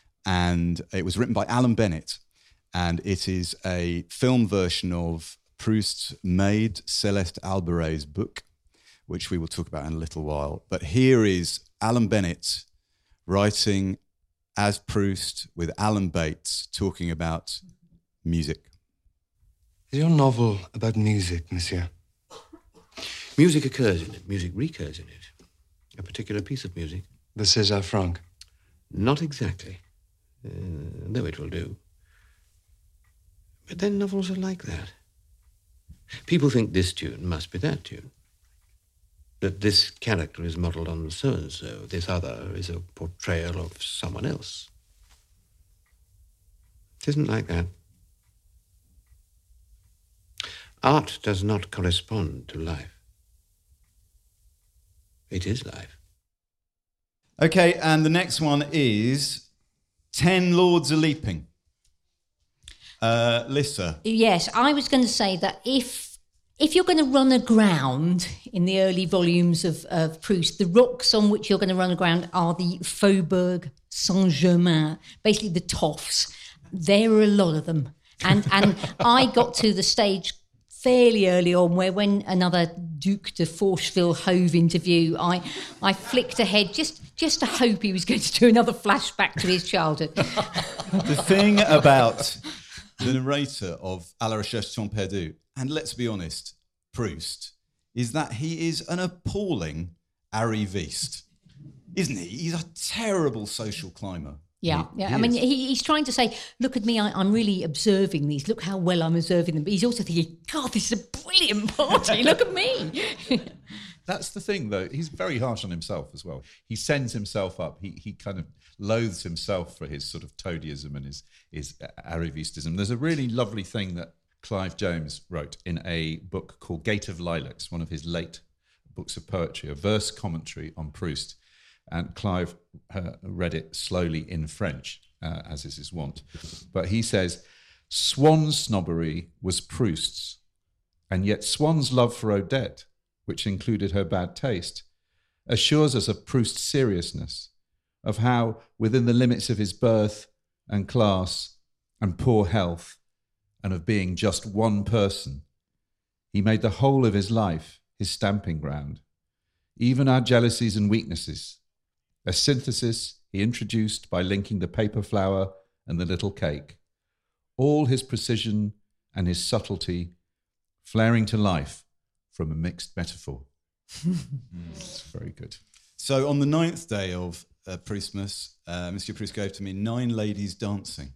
Speaker 3: And it was written by Alan Bennett. And it is a film version of Proust's maid, Celeste Albaret's book, which we will talk about in a little while. But here is Alan Bennett writing as Proust with Alan Bates talking about music.
Speaker 10: Is your novel about music, monsieur?
Speaker 11: Music occurs in it. Music recurs in it. A particular piece of music.
Speaker 10: The César Franck?
Speaker 11: Not exactly. Uh, though it will do. But then novels are like that. People think this tune must be that tune. That this character is modelled on so-and-so. This other is a portrayal of someone else. It isn't like that. Art does not correspond to life. It is life.
Speaker 3: Okay, and the next one is Ten Lords a Leaping. Uh, Lissa.
Speaker 1: Yes, I was going to say that if if you're going to run aground in the early volumes of, of Proust, the rocks on which you're going to run aground are the Faubourg Saint-Germain, basically the toffs. There are a lot of them. And and I got to the stage fairly early on where when another Duc de Forcheville-Hove interview, I I flicked ahead just, just to hope he was going to do another flashback to his childhood.
Speaker 3: The thing about the narrator of À la recherche du temps perdu, and let's be honest, Proust, is that he is an appalling arriviste, isn't he? He's a terrible social climber.
Speaker 1: Yeah,
Speaker 3: He-
Speaker 1: yeah.
Speaker 3: he
Speaker 1: I mean,
Speaker 3: is.
Speaker 1: he, he's trying to say, look at me, I, I'm really observing these. Look how well I'm observing them. But he's also thinking, God, this is a brilliant party. Look at me.
Speaker 2: That's the thing, though. He's very harsh on himself as well. He sends himself up. He he kind of loathes himself for his sort of toadyism and his, his arrivistism. There's a really lovely thing that Clive Jones wrote in a book called Gate of Lilacs, one of his late books of poetry, a verse commentary on Proust. And Clive uh, read it slowly in French, uh, as is his wont. But he says, Swann's snobbery was Proust's, and yet Swann's love for Odette, which included her bad taste, assures us of Proust's seriousness, of how, within the limits of his birth and class and poor health, and of being just one person, he made the whole of his life his stamping ground. Even our jealousies and weaknesses, a synthesis he introduced by linking the paper flower and the little cake. All his precision and his subtlety flaring to life from a mixed metaphor. It's very good.
Speaker 3: So on the ninth day of uh, Proustmas, uh, Monsieur Proust gave to me Nine Ladies Dancing.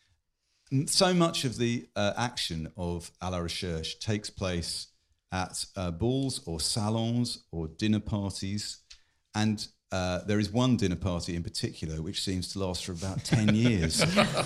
Speaker 3: And so much of the uh, action of À la Recherche takes place at uh, balls or salons or dinner parties. And uh, there is one dinner party in particular which seems to last for about ten years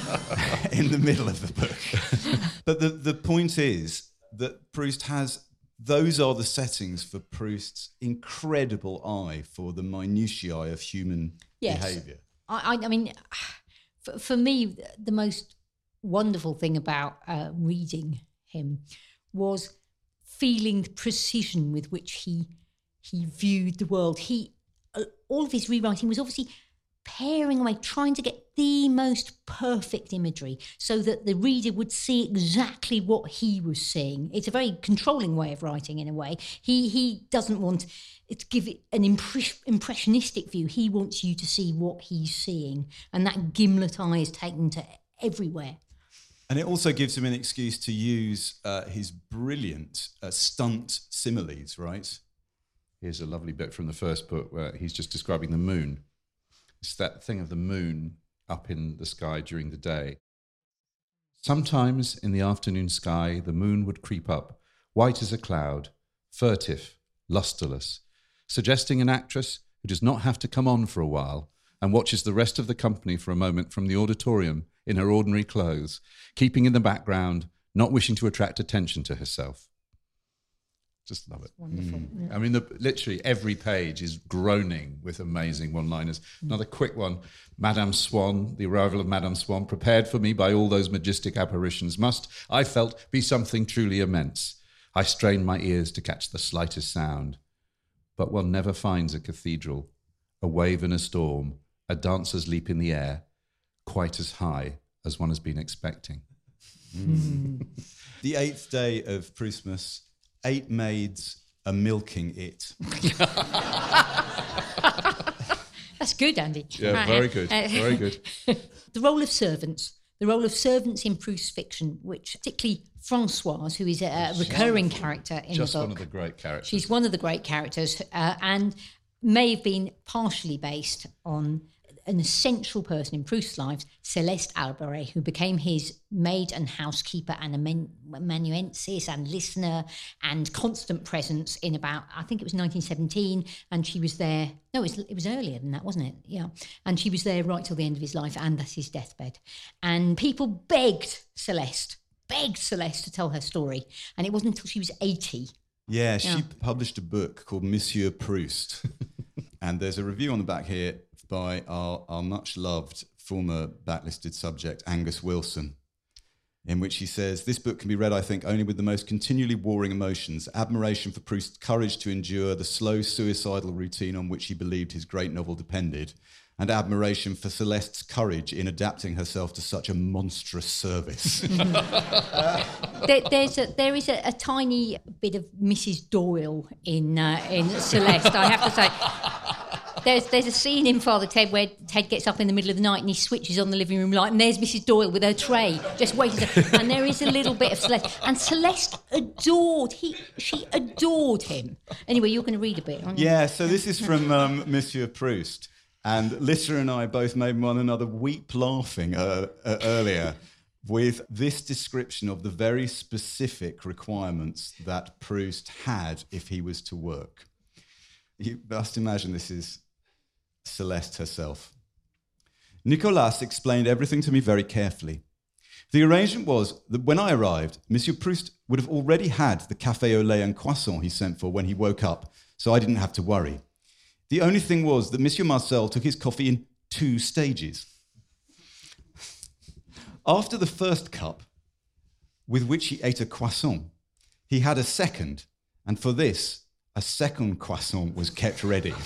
Speaker 3: in the middle of the book. But the, the point is that Proust has, those are the settings for Proust's incredible eye for the minutiae of human
Speaker 1: yes.
Speaker 3: behaviour.
Speaker 1: I, I mean, for, for me, the most wonderful thing about uh, reading him was feeling the precision with which he he viewed the world. He uh, all of his rewriting was obviously paring away, trying to get the most perfect imagery so that the reader would see exactly what he was seeing. It's a very controlling way of writing in a way. He he doesn't want to give it an impre- impressionistic view. He wants you to see what he's seeing, and that gimlet eye is taken to everywhere.
Speaker 3: And it also gives him an excuse to use uh, his brilliant uh, stunt similes, right?
Speaker 2: Here's a lovely bit from the first book where he's just describing the moon. It's that thing of the moon up in the sky during the day. Sometimes in the afternoon sky, the moon would creep up, white as a cloud, furtive, lustreless, suggesting an actress who does not have to come on for a while and watches the rest of the company for a moment from the auditorium in her ordinary clothes, keeping in the background, not wishing to attract attention to herself. Just love it.
Speaker 1: It's wonderful.
Speaker 2: Mm. Yeah. I mean, the, literally every page is groaning with amazing one-liners. Mm. Another quick one. Madame Swann, the arrival of Madame Swann, prepared for me by all those majestic apparitions, must, I felt, be something truly immense. I strained my ears to catch the slightest sound. But one never finds a cathedral, a wave in a storm, a dancer's leap in the air, quite as high as one has been expecting.
Speaker 3: Mm. The eighth day of Proustmas, eight maids are milking it.
Speaker 1: That's good, Andy.
Speaker 2: Yeah, very good, uh, very good.
Speaker 1: The role of servants, the role of servants in Proust's fiction, which particularly Françoise, who is a, a recurring
Speaker 2: wonderful.
Speaker 1: character in
Speaker 2: Just
Speaker 1: the book.
Speaker 2: one of the great characters.
Speaker 1: She's one of the great characters uh, and may have been partially based on an essential person in Proust's life, Celeste Alberet, who became his maid and housekeeper and amanuensis and listener and constant presence in about, I think it was nineteen seventeen, and she was there, no, it was, it was earlier than that, wasn't it? Yeah. And she was there right till the end of his life and at his deathbed. And people begged Celeste, begged Celeste to tell her story. And it wasn't until she was eighty.
Speaker 3: Yeah, she
Speaker 1: Yeah.
Speaker 3: published a book called Monsieur Proust. And there's a review on the back here by our, our much-loved former backlisted subject, Angus Wilson, in which he says, this book can be read, I think, only with the most continually warring emotions, admiration for Proust's courage to endure the slow suicidal routine on which he believed his great novel depended, and admiration for Celeste's courage in adapting herself to such a monstrous service.
Speaker 1: There, there's a, there is a, a tiny bit of Missus Doyle in uh, in Celeste, I have to say. There's there's a scene in Father Ted where Ted gets up in the middle of the night and he switches on the living room light, and there's Missus Doyle with her tray just waiting. To, and there is a little bit of Celeste, and Celeste adored he she adored him. Anyway, you're going to read a bit, aren't you?
Speaker 3: Yeah, so this is from um, Monsieur Proust, and Lister and I both made one another weep laughing uh, uh, earlier with this description of the very specific requirements that Proust had if he was to work. You must imagine this is Celeste herself. Nicolas explained everything to me very carefully. The arrangement was that when I arrived, Monsieur Proust would have already had the café au lait and croissant he sent for when he woke up, so I didn't have to worry. The only thing was that Monsieur Marcel took his coffee in two stages. After the first cup, with which he ate a croissant, he had a second, and for this, a second croissant was kept ready.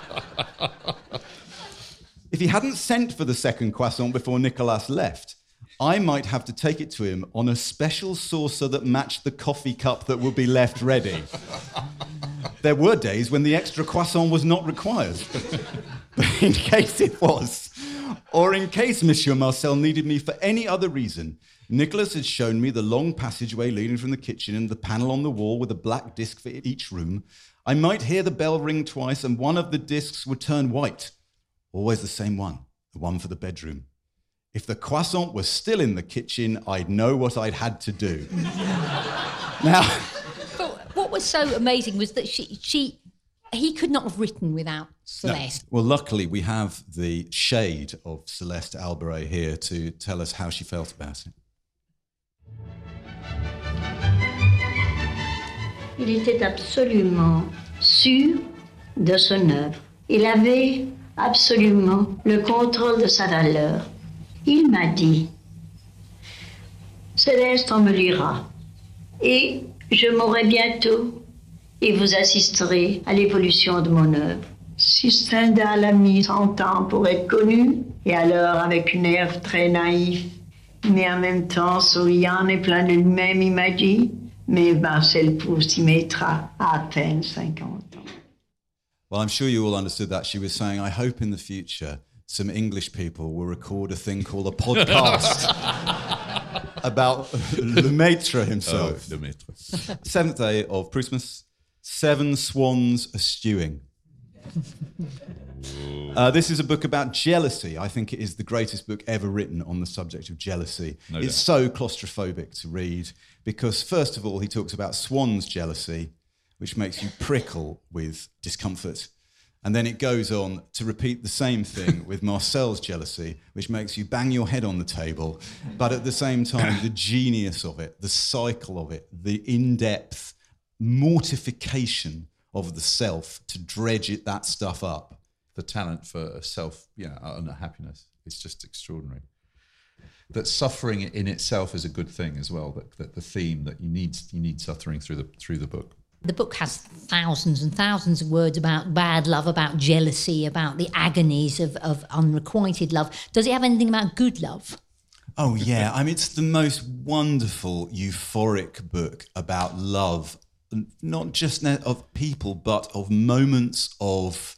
Speaker 3: If he hadn't sent for the second croissant before Nicolas left, I might have to take it to him on a special saucer that matched the coffee cup that would be left ready. There were days when the extra croissant was not required. But in case it was, or in case Monsieur Marcel needed me for any other reason, Nicholas had shown me the long passageway leading from the kitchen and the panel on the wall with a black disc for each room. I might hear the bell ring twice and one of the discs would turn white. Always the same one, the one for the bedroom. If the croissant was still in the kitchen, I'd know what I'd had to do. Now...
Speaker 1: But what was so amazing was that she, she, he could not have written without Celeste.
Speaker 3: No. Well, luckily, we have the shade of Celeste Albaret here to tell us how she felt about it.
Speaker 12: Il était absolument sûr de son œuvre. Il avait absolument le contrôle de sa valeur. Il m'a dit, Céleste, on me lira. Et je mourrai bientôt et vous assisterez à l'évolution de mon œuvre. Si Stendhal a mis son temps pour être connu, et alors avec une air très naïf, mais en même temps souriant et plein de lui-même, il m'a dit, mais Marcel Proust y mettra à peine cinquante ans.
Speaker 3: Well, I'm sure you all understood that. She was saying, I hope in the future some English people will record a thing called a podcast about Lemaitre himself.
Speaker 2: Oh, Lemaitre.
Speaker 3: Seventh day of Christmas, seven swans a-stewing. Uh, this is a book about jealousy. I think it is the greatest book ever written on the subject of jealousy.
Speaker 2: No
Speaker 3: it's
Speaker 2: doubt.
Speaker 3: so claustrophobic to read because, first of all, he talks about swans' jealousy, which makes you prickle with discomfort. And then it goes on to repeat the same thing with Marcel's jealousy, which makes you bang your head on the table. But at the same time, the genius of it, the cycle of it, the in-depth mortification of the self to dredge it, that stuff up.
Speaker 2: The talent for self, yeah, unhappiness. It's just extraordinary. That suffering in itself is a good thing as well. That, that the theme that you need you need suffering through the through the book.
Speaker 1: The book has thousands and thousands of words about bad love, about jealousy, about the agonies of, of unrequited love. Does it have anything about good love?
Speaker 3: Oh, yeah. I mean, it's the most wonderful, euphoric book about love, not just of people, but of moments of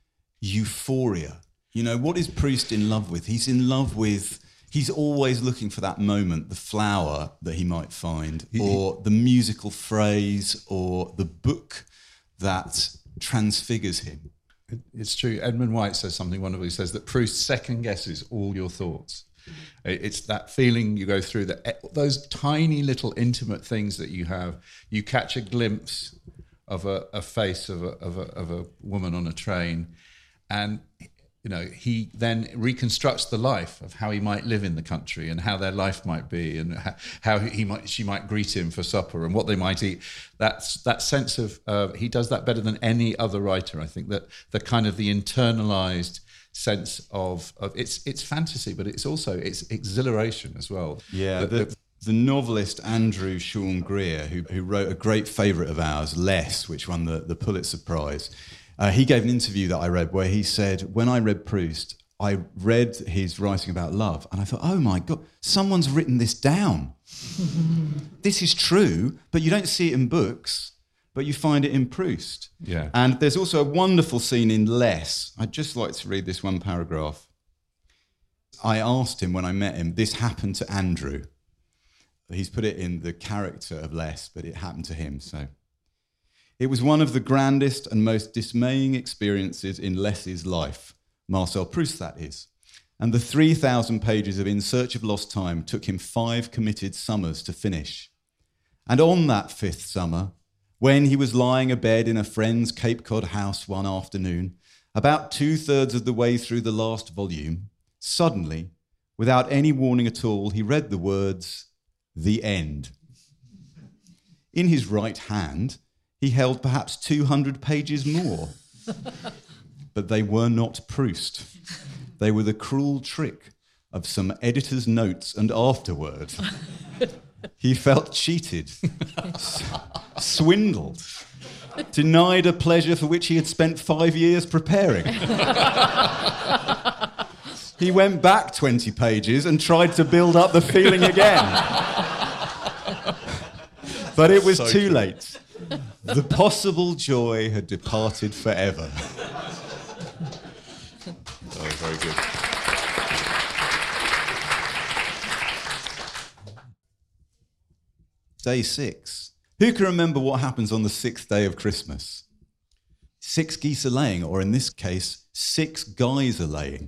Speaker 3: euphoria. You know, what is Proust in love with? He's in love with... He's always looking for that moment, the flower that he might find, or the musical phrase, or the book that transfigures him.
Speaker 2: It's true. Edmund White says something wonderful. He says that Proust second guesses all your thoughts. It's that feeling you go through, that those tiny little intimate things that you have. You catch a glimpse of a, a face of a, of a of a woman on a train, and you know, he then reconstructs the life of how he might live in the country and how their life might be and how he might, she might greet him for supper and what they might eat. That's that sense of, uh, he does that better than any other writer. I think that the kind of the internalized sense of, of it's it's fantasy, but it's also, it's exhilaration as well.
Speaker 3: Yeah,
Speaker 2: the,
Speaker 3: the,
Speaker 2: the,
Speaker 3: the novelist Andrew Sean Greer, who, who wrote a great favourite of ours, Less, which won the, the Pulitzer Prize, Uh, he gave an interview that I read where he said, when I read Proust, I read his writing about love and I thought, oh my God, someone's written this down. This is true, but you don't see it in books, but you find it in Proust.
Speaker 2: Yeah.
Speaker 3: And there's also a wonderful scene in Less. I'd just like to read this one paragraph. I asked him when I met him, this happened to Andrew. He's put it in the character of Less, but it happened to him, so... It was one of the grandest and most dismaying experiences in Less's life, Marcel Proust, that is. And the three thousand pages of In Search of Lost Time took him five committed summers to finish. And on that fifth summer, when he was lying abed in a friend's Cape Cod house one afternoon, about two-thirds of the way through the last volume, suddenly, without any warning at all, he read the words, "The End." In his right hand, he held perhaps two hundred pages more. But they were not Proust. They were the cruel trick of some editor's notes, and afterward, he felt cheated, s- swindled, denied a pleasure for which he had spent five years preparing. he went back twenty pages and tried to build up the feeling again. But it was
Speaker 2: So
Speaker 3: too
Speaker 2: true.
Speaker 3: late. The possible joy had departed forever.
Speaker 2: Oh, very good.
Speaker 3: Day six. Who can remember what happens on the sixth day of Christmas? Six geese are laying, or in this case, six guys are laying.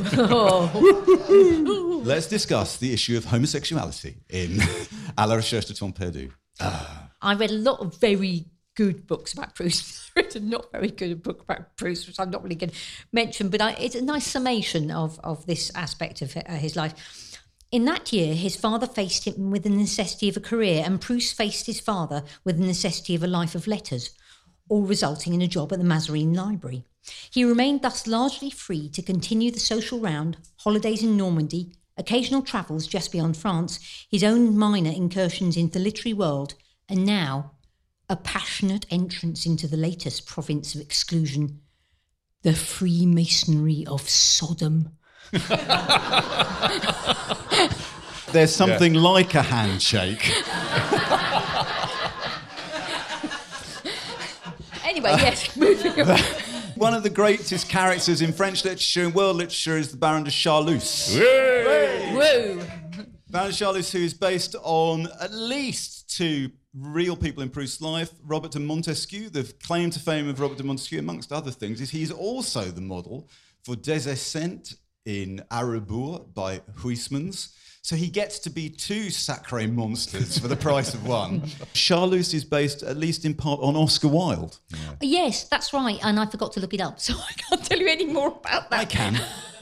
Speaker 3: Let's discuss the issue of homosexuality in À la recherche de temps perdu.
Speaker 1: I read a lot of very good books about Proust. I read a not very good book about Proust, which I'm not really going to mention, but I, it's a nice summation of, of this aspect of uh, his life. In that year, his father faced him with the necessity of a career, and Proust faced his father with the necessity of a life of letters, all resulting in a job at the Mazarin Library. He remained thus largely free to continue the social round, holidays in Normandy, occasional travels just beyond France, his own minor incursions into the literary world, and now a passionate entrance into the latest province of exclusion, the Freemasonry of Sodom.
Speaker 3: There's something yeah. like a handshake.
Speaker 1: Anyway, yes, moving on.
Speaker 3: One of the greatest characters in French literature and world literature is the Baron de Charlus.
Speaker 1: Woo!
Speaker 3: Baron de Charlus, who is based on at least two real people in Proust's life. Robert de Montesquieu, the claim to fame of Robert de Montesquieu, amongst other things, is he's also the model for Des Esseintes in Arrebourg by Huysmans. So he gets to be two sacré monsters for the price of one. Charlus is based, at least in part, on Oscar Wilde.
Speaker 1: Yeah. Yes, that's right, and I forgot to look it up, so I can't tell you any more about that.
Speaker 3: I can.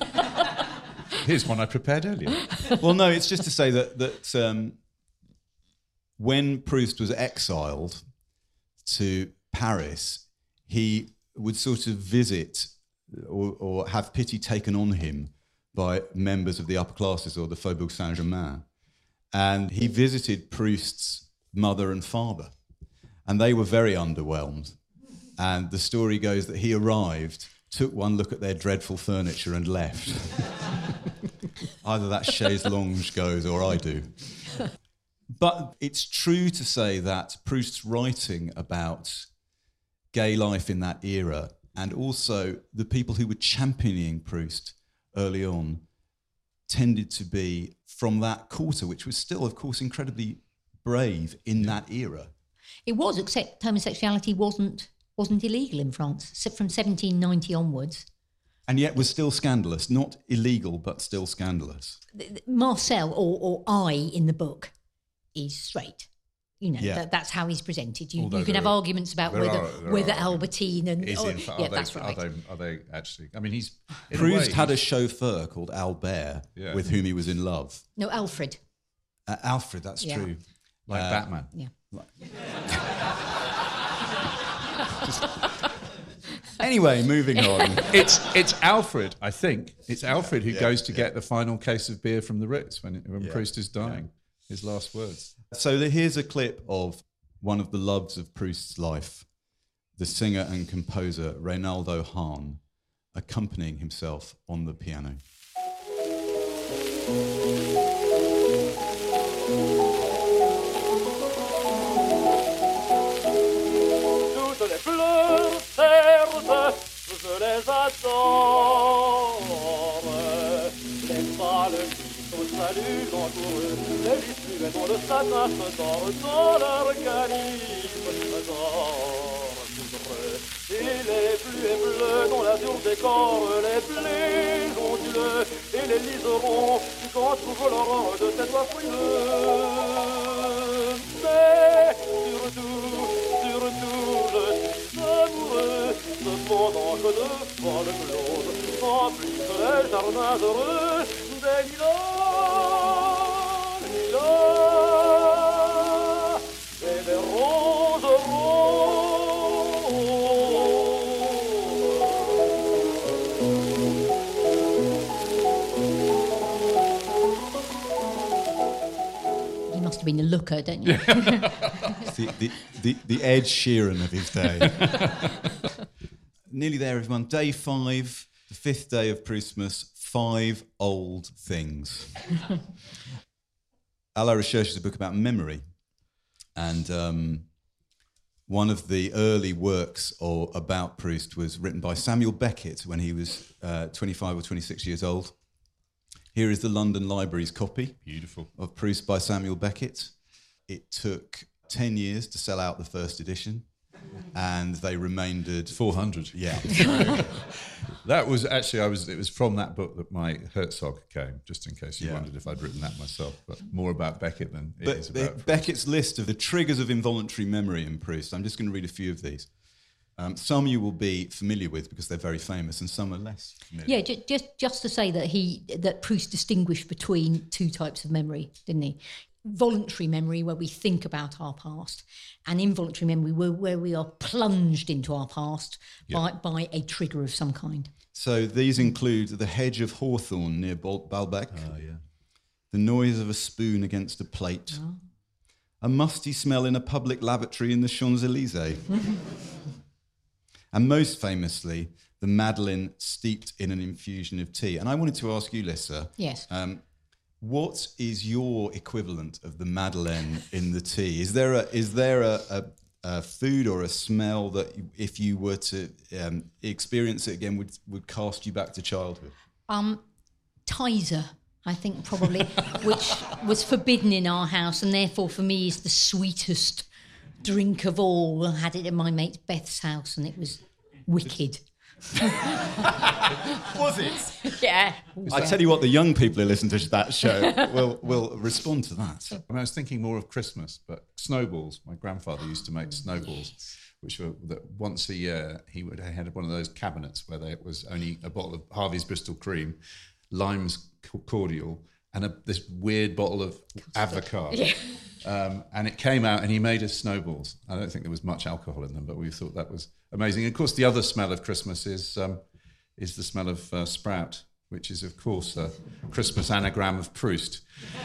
Speaker 2: Here's one I prepared earlier.
Speaker 3: Well, no, it's just to say that that um, when Proust was exiled to Paris, he would sort of visit or, or have pity taken on him by members of the upper classes or the Faubourg Saint-Germain. And he visited Proust's mother and father, and they were very underwhelmed. And the story goes that he arrived, took one look at their dreadful furniture and left. Either that chaise longue goes or I do. But it's true to say that Proust's writing about gay life in that era, and also the people who were championing Proust early on, tended to be from that quarter, which was still, of course, incredibly brave in that era.
Speaker 1: It was, except homosexuality wasn't wasn't illegal in France from seventeen ninety onwards.
Speaker 3: And yet was still scandalous, not illegal, but still scandalous.
Speaker 1: Marcel, or, or I in the book, is straight. You know,
Speaker 3: yeah.
Speaker 1: that, that's how he's presented. You, you can
Speaker 2: there
Speaker 1: have
Speaker 2: are,
Speaker 1: arguments about whether
Speaker 2: are,
Speaker 1: whether
Speaker 2: are,
Speaker 1: Albertine and
Speaker 2: is
Speaker 1: or,
Speaker 2: in fact,
Speaker 1: yeah,
Speaker 2: are they,
Speaker 1: that's right.
Speaker 2: Are they, are they actually? I mean, he's in
Speaker 3: Proust
Speaker 2: a way,
Speaker 3: had a
Speaker 2: he's,
Speaker 3: chauffeur called Albert,
Speaker 2: yeah.
Speaker 3: with whom he was in love.
Speaker 1: No, Alfred.
Speaker 3: Uh, Alfred, that's
Speaker 1: yeah.
Speaker 3: true.
Speaker 2: Like
Speaker 3: uh,
Speaker 2: Batman.
Speaker 1: Yeah.
Speaker 3: Like... Anyway, moving on.
Speaker 2: It's it's Alfred, I think. It's Alfred who
Speaker 3: yeah,
Speaker 2: goes to
Speaker 3: yeah.
Speaker 2: get the final case of beer from the Ritz when, when
Speaker 3: yeah.
Speaker 2: Proust is dying. His last words.
Speaker 3: So the, here's a clip of one of the loves of Proust's life, the singer and composer Reynaldo Hahn, accompanying himself on the piano.
Speaker 6: Toutes les fleurs vertes, je les adore. Les pâles qui se saluent entre eux, les lissues dont le satin se dort dans leur calice d'or poudreux. Et les pluies bleues dont l'azur décore les blés onduleux et les liserons quand trouvent l'aurore de cette oie fouineuse. Mais surtout, surtout, je suis amoureux, cependant que de folles clauses emplissent les jardins heureux des lilas, lilas, et des roses
Speaker 1: You must have been a looker, don't you?
Speaker 3: the, the, the, the Ed Sheeran of his day. Nearly there, everyone. Day five. The fifth day of Proustmas, five old things. À la Recherche is a book about memory. And um, one of the early works or about Proust was written by Samuel Beckett when he was uh, twenty-five or twenty-six years old. Here is the London Library's copy.
Speaker 2: Beautiful.
Speaker 3: Of Proust by Samuel Beckett. It took ten years to sell out the first edition, and they remained
Speaker 2: four hundred.
Speaker 3: Yeah.
Speaker 2: That was actually, I was. It was from that book that my Herzog came, just in case you
Speaker 3: Yeah.
Speaker 2: wondered if I'd written that myself, but more about Beckett than it
Speaker 3: But
Speaker 2: is
Speaker 3: the-
Speaker 2: about
Speaker 3: Beckett's list of the triggers of involuntary memory in Proust, I'm just going to read a few of these. Um, some you will be familiar with because they're very famous, and some are less familiar.
Speaker 1: Yeah, ju- just just to say that he that Proust distinguished between two types of memory, didn't he? Voluntary memory, where we think about our past, and involuntary memory, where, where we are plunged into our past by, by a trigger of some kind.
Speaker 3: So these include the hedge of hawthorn near Bal- Balbec,
Speaker 2: Oh, yeah.
Speaker 3: the noise of a spoon against a plate,
Speaker 1: Oh.
Speaker 3: a musty smell in a public lavatory in the Champs-Élysées, and most famously, the Madeleine steeped in an infusion of tea. And I wanted to ask you, Lissa,
Speaker 1: Yes.
Speaker 3: um, what is your equivalent of the Madeleine in the tea? Is there a is there a, a, a food or a smell that, you, if you were to um, experience it again, would would cast you back to childhood?
Speaker 1: Um, Tizer, I think probably, which was forbidden in our house, and therefore for me is the sweetest drink of all. I had it in my mate Beth's house, and it was wicked.
Speaker 3: Was it?
Speaker 1: Yeah.
Speaker 3: I tell you what, the young people who listen to that show will will respond to that.
Speaker 2: I, mean, I was thinking more of Christmas, but snowballs. My grandfather used to make snowballs, which were that once a year he would he had one of those cabinets where there was only a bottle of Harvey's Bristol Cream, Lime's cordial, and a, this weird bottle of avocado.
Speaker 1: Yeah.
Speaker 2: Um, and it came out, and he made us snowballs. I don't think there was much alcohol in them, but we thought that was amazing. And of course, the other smell of Christmas is um, is the smell of uh, sprout, which is, of course, a Christmas anagram of Proust.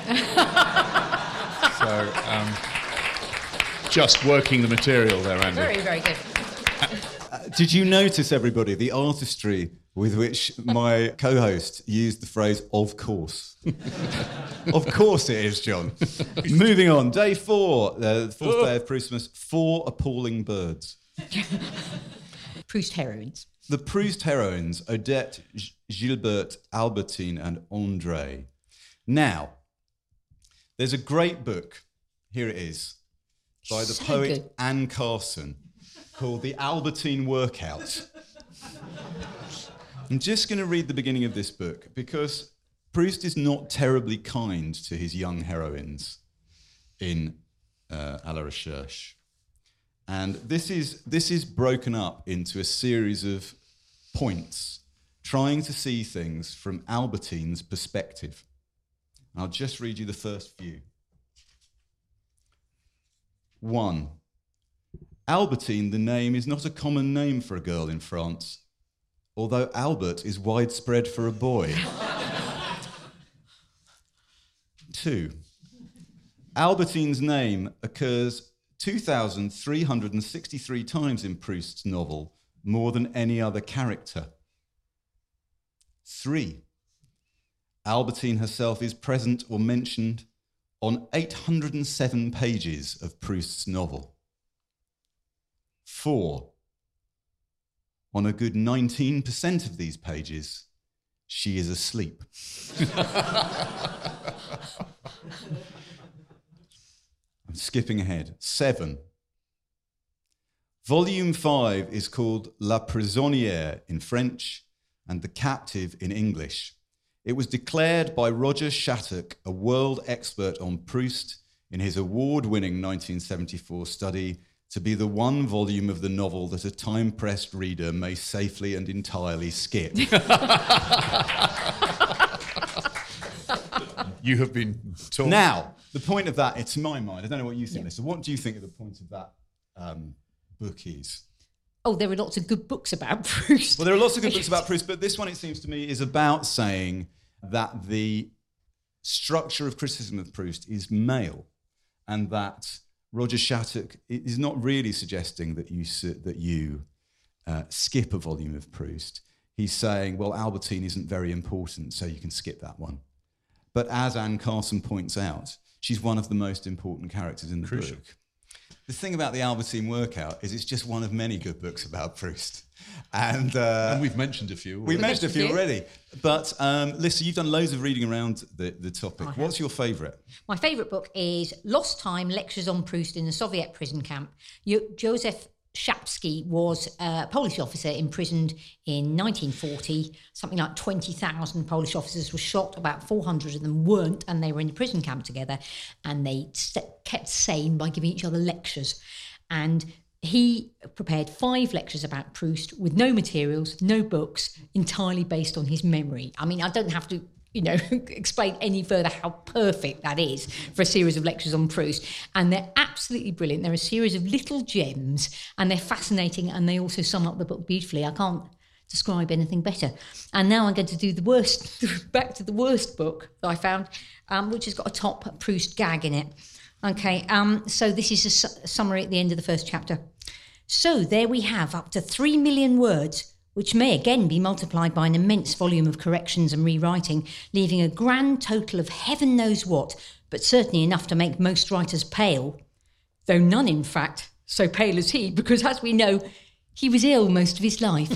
Speaker 2: So, um, just working the material there, Andy.
Speaker 1: Very, very good.
Speaker 3: Uh, did you notice, everybody, the artistry with which my co-host used the phrase "of course"? Of course it is, John. Moving on, day four, uh, the fourth day of Christmas. Four appalling birds.
Speaker 1: Proust heroines.
Speaker 3: The Proust heroines, Odette, G- Gilberte, Albertine, and André. Now, there's a great book, here it is, by the
Speaker 1: So
Speaker 3: poet
Speaker 1: good.
Speaker 3: Anne Carson, called The Albertine Workout. I'm just going to read the beginning of this book, because Proust is not terribly kind to his young heroines in uh, À la Recherche. And this is this is broken up into a series of points, trying to see things from Albertine's perspective. And I'll just read you the first few. One, Albertine, the name, is not a common name for a girl in France, although Albert is widespread for a boy. Two, Albertine's name occurs two thousand three hundred sixty-three times in Proust's novel, more than any other character. Three, Albertine herself is present or mentioned on eight hundred seven pages of Proust's novel. Four, on a good nineteen percent of these pages, she is asleep. I'm skipping ahead. Seven. Volume five is called La Prisonnière in French and The Captive in English. It was declared by Roger Shattuck, a world expert on Proust, in his award-winning nineteen seventy-four study, to be the one volume of the novel that a time-pressed reader may safely and entirely skip.
Speaker 2: You have been told.
Speaker 3: Now, the point of that, it's my mind. I don't know what you think, Lisa. What do you think of the point of that um, book is?
Speaker 1: Oh, there are lots of good books about Proust.
Speaker 3: Well, there are lots of good books about Proust, but this one, it seems to me, is about saying that the structure of criticism of Proust is male, and that Roger Shattuck is not really suggesting that you that you uh, skip a volume of Proust. he's saying, well, Albertine isn't very important, so you can skip that one. But as Anne Carson points out, she's one of the most important characters in the
Speaker 2: Crucial.
Speaker 3: book. The thing about the Albertine Workout is it's just one of many good books about Proust. And, uh,
Speaker 2: and we've mentioned a few.
Speaker 3: We've mentioned a few already. But um, Lisa, you've done loads of reading around the, the topic.
Speaker 1: I have.
Speaker 3: What's your favourite?
Speaker 1: My favourite book is Lost Time, Lectures on Proust in the Soviet Prison Camp. Jo- Joseph Szapski was a Polish officer imprisoned in nineteen forty. Something like twenty thousand Polish officers were shot. About four hundred of them weren't, and they were in the prison camp together. And they st- kept sane by giving each other lectures. And he prepared five lectures about Proust with no materials, no books, entirely based on his memory. I mean, I don't have to, you know, explain any further how perfect that is for a series of lectures on Proust. And they're absolutely brilliant. They're a series of little gems, and they're fascinating, and they also sum up the book beautifully. I can't describe anything better. And now I'm going to do the worst, back to the worst book that I found, um, which has got a top Proust gag in it. Okay, um, so this is a su- summary at the end of the first chapter. So there we have up to three million words, which may again be multiplied by an immense volume of corrections and rewriting, leaving a grand total of heaven knows what, but certainly enough to make most writers pale. Though none, in fact, so pale as he, because as we know, he was ill most of his life.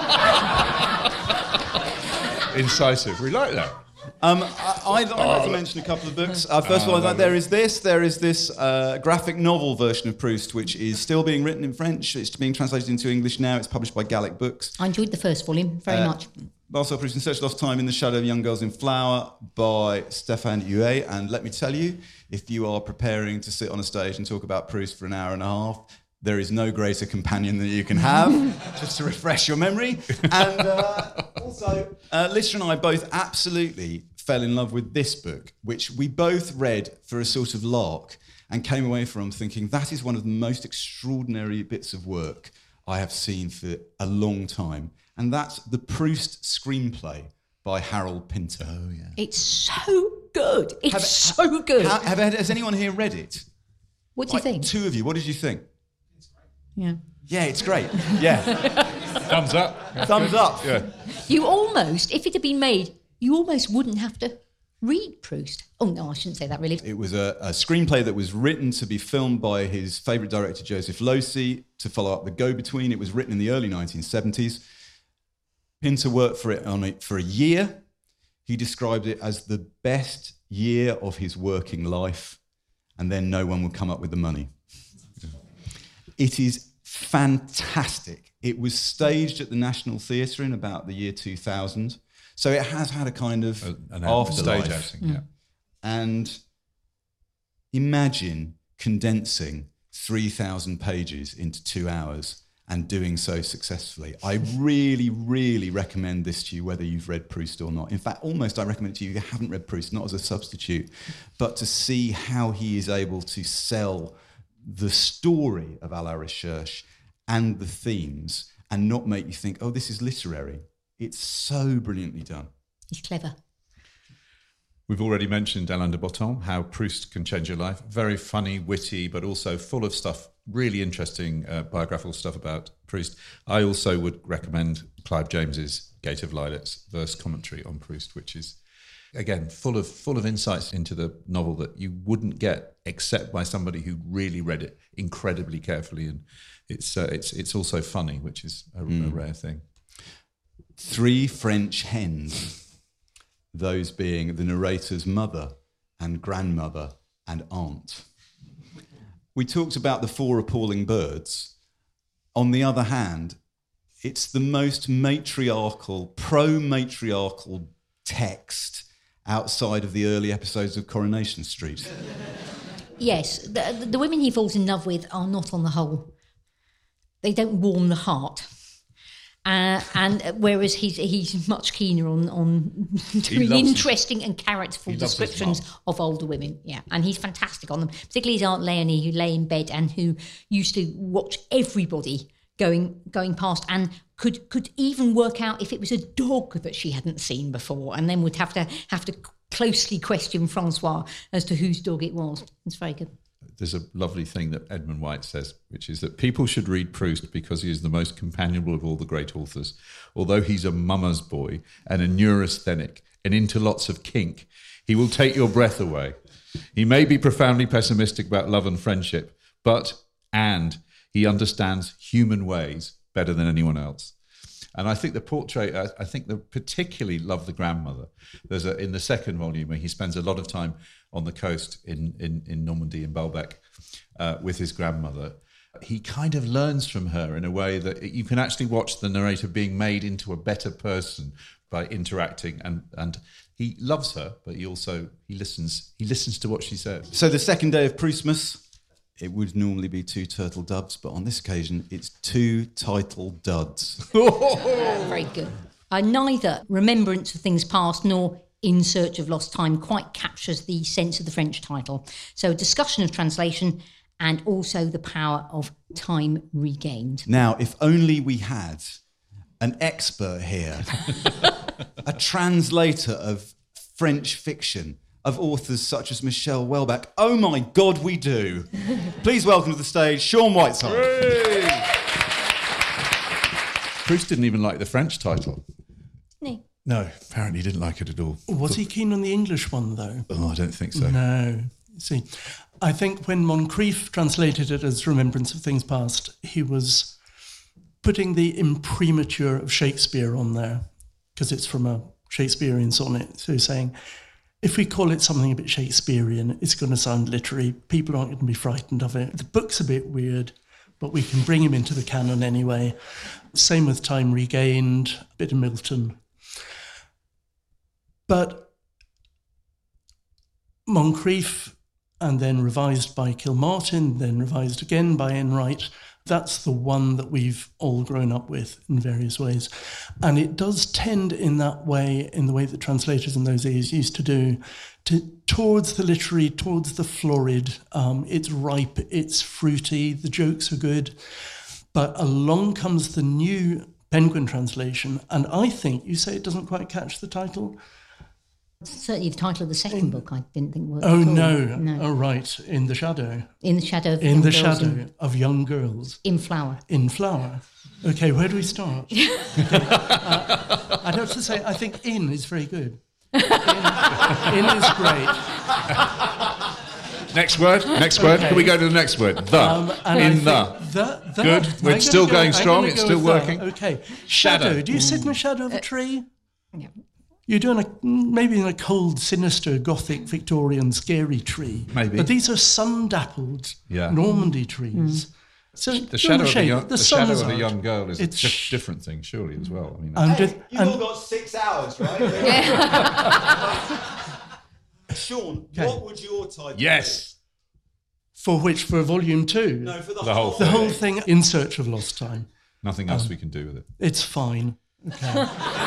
Speaker 2: Incisive. We like that.
Speaker 3: Um, I, I'd, I'd like to mention a couple of books. Uh, first
Speaker 2: Oh,
Speaker 3: of all,
Speaker 2: lovely.
Speaker 3: there is this. There is this uh, graphic novel version of Proust, which is still being written in French. It's being translated into English now. It's published by Gallic Books.
Speaker 1: I enjoyed the first volume very
Speaker 3: Uh,
Speaker 1: much.
Speaker 3: Marcel Proust in Search of Lost Time in the Shadow of Young Girls in Flower by Stéphane Huet. And let me tell you, if you are preparing to sit on a stage and talk about Proust for an hour and a half, there is no greater companion that you can have, just to refresh your memory. And uh, also, uh, Lisa and I both absolutely fell in love with this book, which we both read for a sort of lark and came away from thinking that is one of the most extraordinary bits of work I have seen for a long time. And that's the Proust screenplay by Harold Pinter. Oh, yeah.
Speaker 1: It's so good. It's
Speaker 3: Have-
Speaker 1: so good.
Speaker 3: Ha- have, has anyone here read it?
Speaker 1: What do you
Speaker 3: Like,
Speaker 1: think?
Speaker 3: Two of you. What did you think?
Speaker 1: Yeah.
Speaker 3: Yeah, it's great. Yeah.
Speaker 2: Thumbs up.
Speaker 3: Thumbs up.
Speaker 2: Yeah.
Speaker 1: You almost, if it had been made, you almost wouldn't have to read Proust. Oh, no, I shouldn't say that, really.
Speaker 3: It was a, a screenplay that was written to be filmed by his favourite director, Joseph Losey, to follow up The Go-Between. It was written in the early nineteen seventies. Pinter worked for it on it for a year. He described it as the best year of his working life, and then no one would come up with the money. It is fantastic. It was staged at the National Theatre in about the year two thousand. So it has had a kind of
Speaker 2: An
Speaker 3: afterlife.
Speaker 2: stage outing, yeah.
Speaker 3: And imagine condensing three thousand pages into two hours and doing so successfully. I really, really recommend this to you, whether you've read Proust or not. In fact, almost I recommend it to you if you haven't read Proust, not as a substitute, but to see how he is able to sell the story of À la Recherche and the themes and not make you think, oh, this is literary. It's so brilliantly done.
Speaker 1: He's clever.
Speaker 2: We've already mentioned Alain de Botton, how Proust can change your life. Very funny, witty, but also full of stuff, really interesting uh, biographical stuff about Proust. I also would recommend Clive James's Gate of Lilacs verse commentary on Proust, which is, again, full of full of insights into the novel that you wouldn't get except by somebody who really read it incredibly carefully. And it's uh, it's it's also funny, which is a,
Speaker 3: Mm.
Speaker 2: a rare thing.
Speaker 3: Three French hens, those being the narrator's mother and grandmother and aunt. We talked about the four appalling birds. On the other hand, it's the most matriarchal, pro-matriarchal text outside of the early episodes of Coronation Street.
Speaker 1: Yes, the, the women he falls in love with are not on the whole. They don't warm the heart. Uh, and whereas he's he's much keener on on doing
Speaker 2: loves
Speaker 1: interesting and characterful
Speaker 2: He loves his
Speaker 1: descriptions
Speaker 2: mom.
Speaker 1: of older women, yeah, and he's fantastic on them. Particularly his Aunt Leonie, who lay in bed and who used to watch everybody going going past and could could even work out if it was a dog that she hadn't seen before, and then would have to have to closely question Francois as to whose dog it was. It's very good.
Speaker 2: there's a lovely thing that Edmund White says, which is that people should read Proust because he is the most companionable of all the great authors. Although he's a mama's boy and a neurasthenic and into lots of kink, he will take your breath away. He may be profoundly pessimistic about love and friendship, but, and, he understands human ways better than anyone else. And I think the portrait, I, I think they particularly love the grandmother. There's a, in the second volume where he spends a lot of time on the coast in, in, in Normandy, in Balbec, uh, with his grandmother. He kind of learns from her in a way that you can actually watch the narrator being made into a better person by interacting, and, and he loves her, but he also, he listens, he listens to what she says.
Speaker 3: So the second day of Proustmas, it would normally be two turtle doves, but on this occasion, it's two title duds.
Speaker 1: Very good. Uh, neither Remembrance of Things Past nor In Search of Lost Time quite captures the sense of the French title. So a discussion of translation and also the power of time regained.
Speaker 3: Now, if only we had an expert here, a translator of French fiction, of authors such as Michel Houellebecq. Oh my God, we do. Please welcome to the stage Sean Whiteside.
Speaker 2: Proust didn't even like the French title.
Speaker 1: No.
Speaker 2: No, apparently he didn't like it at all.
Speaker 13: Was he keen on the English one, though?
Speaker 2: Oh, I don't think so.
Speaker 13: No. See, I think when Moncrief translated it as Remembrance of Things Past, he was putting the imprimatur of Shakespeare on there, because it's from a Shakespearean sonnet. So saying, if we call it something a bit Shakespearean, it's going to sound literary. People aren't going to be frightened of it. The book's a bit weird, but we can bring him into the canon anyway. Same with Time Regained, a bit of Milton. But Moncrief, and then revised by Kilmartin, then revised again by Enright, that's the one that we've all grown up with in various ways. And it does tend in that way, in the way that translators in those days used to do, to towards the literary, towards the florid. Um, it's ripe, it's fruity, the jokes are good. But along comes the new Penguin translation, and I think, you say it doesn't quite catch the title?
Speaker 1: Certainly the title of the second book I didn't think was.
Speaker 13: Oh, no. no. Oh, right. In the Shadow.
Speaker 1: In the Shadow of
Speaker 13: In
Speaker 1: young
Speaker 13: the
Speaker 1: girls
Speaker 13: Shadow
Speaker 1: in,
Speaker 13: of Young Girls.
Speaker 1: In Flower.
Speaker 13: In Flower. Okay, where do we start? Okay. uh, I'd have to say, I think In is very good. In, in is great.
Speaker 2: Next word, next word.
Speaker 13: Okay.
Speaker 2: Can we go to the next word? The.
Speaker 13: Um,
Speaker 2: in the.
Speaker 13: the. the.
Speaker 2: Good.
Speaker 13: I'm
Speaker 2: It's still
Speaker 13: go,
Speaker 2: going
Speaker 13: I'm
Speaker 2: strong.
Speaker 13: go
Speaker 2: It's still
Speaker 13: with
Speaker 2: working.
Speaker 13: The. Okay. Shadow.
Speaker 2: Shadow.
Speaker 13: Do you sit in the shadow of a tree? Yeah. You're doing a maybe in a cold, sinister, Gothic, Victorian, scary tree.
Speaker 2: Maybe.
Speaker 13: But these are sun-dappled
Speaker 2: Yeah.
Speaker 13: Normandy trees.
Speaker 1: Mm.
Speaker 13: So
Speaker 2: The shadow, of, the young, the
Speaker 13: the
Speaker 2: shadow
Speaker 13: sun's
Speaker 2: of a
Speaker 13: out.
Speaker 2: young girl is
Speaker 13: It's
Speaker 2: a dif- different thing, surely, as well. I mean,
Speaker 13: And
Speaker 3: Hey,
Speaker 13: with-
Speaker 3: you've
Speaker 13: and-
Speaker 3: all got six hours, right? Sean,
Speaker 13: Okay.
Speaker 3: what would your title
Speaker 2: yes.
Speaker 13: For which, for volume two?
Speaker 3: be? No, for the,
Speaker 2: The whole
Speaker 13: The whole thing, In Search of Lost Time.
Speaker 2: Nothing else we can do with it.
Speaker 13: It's fine. Okay.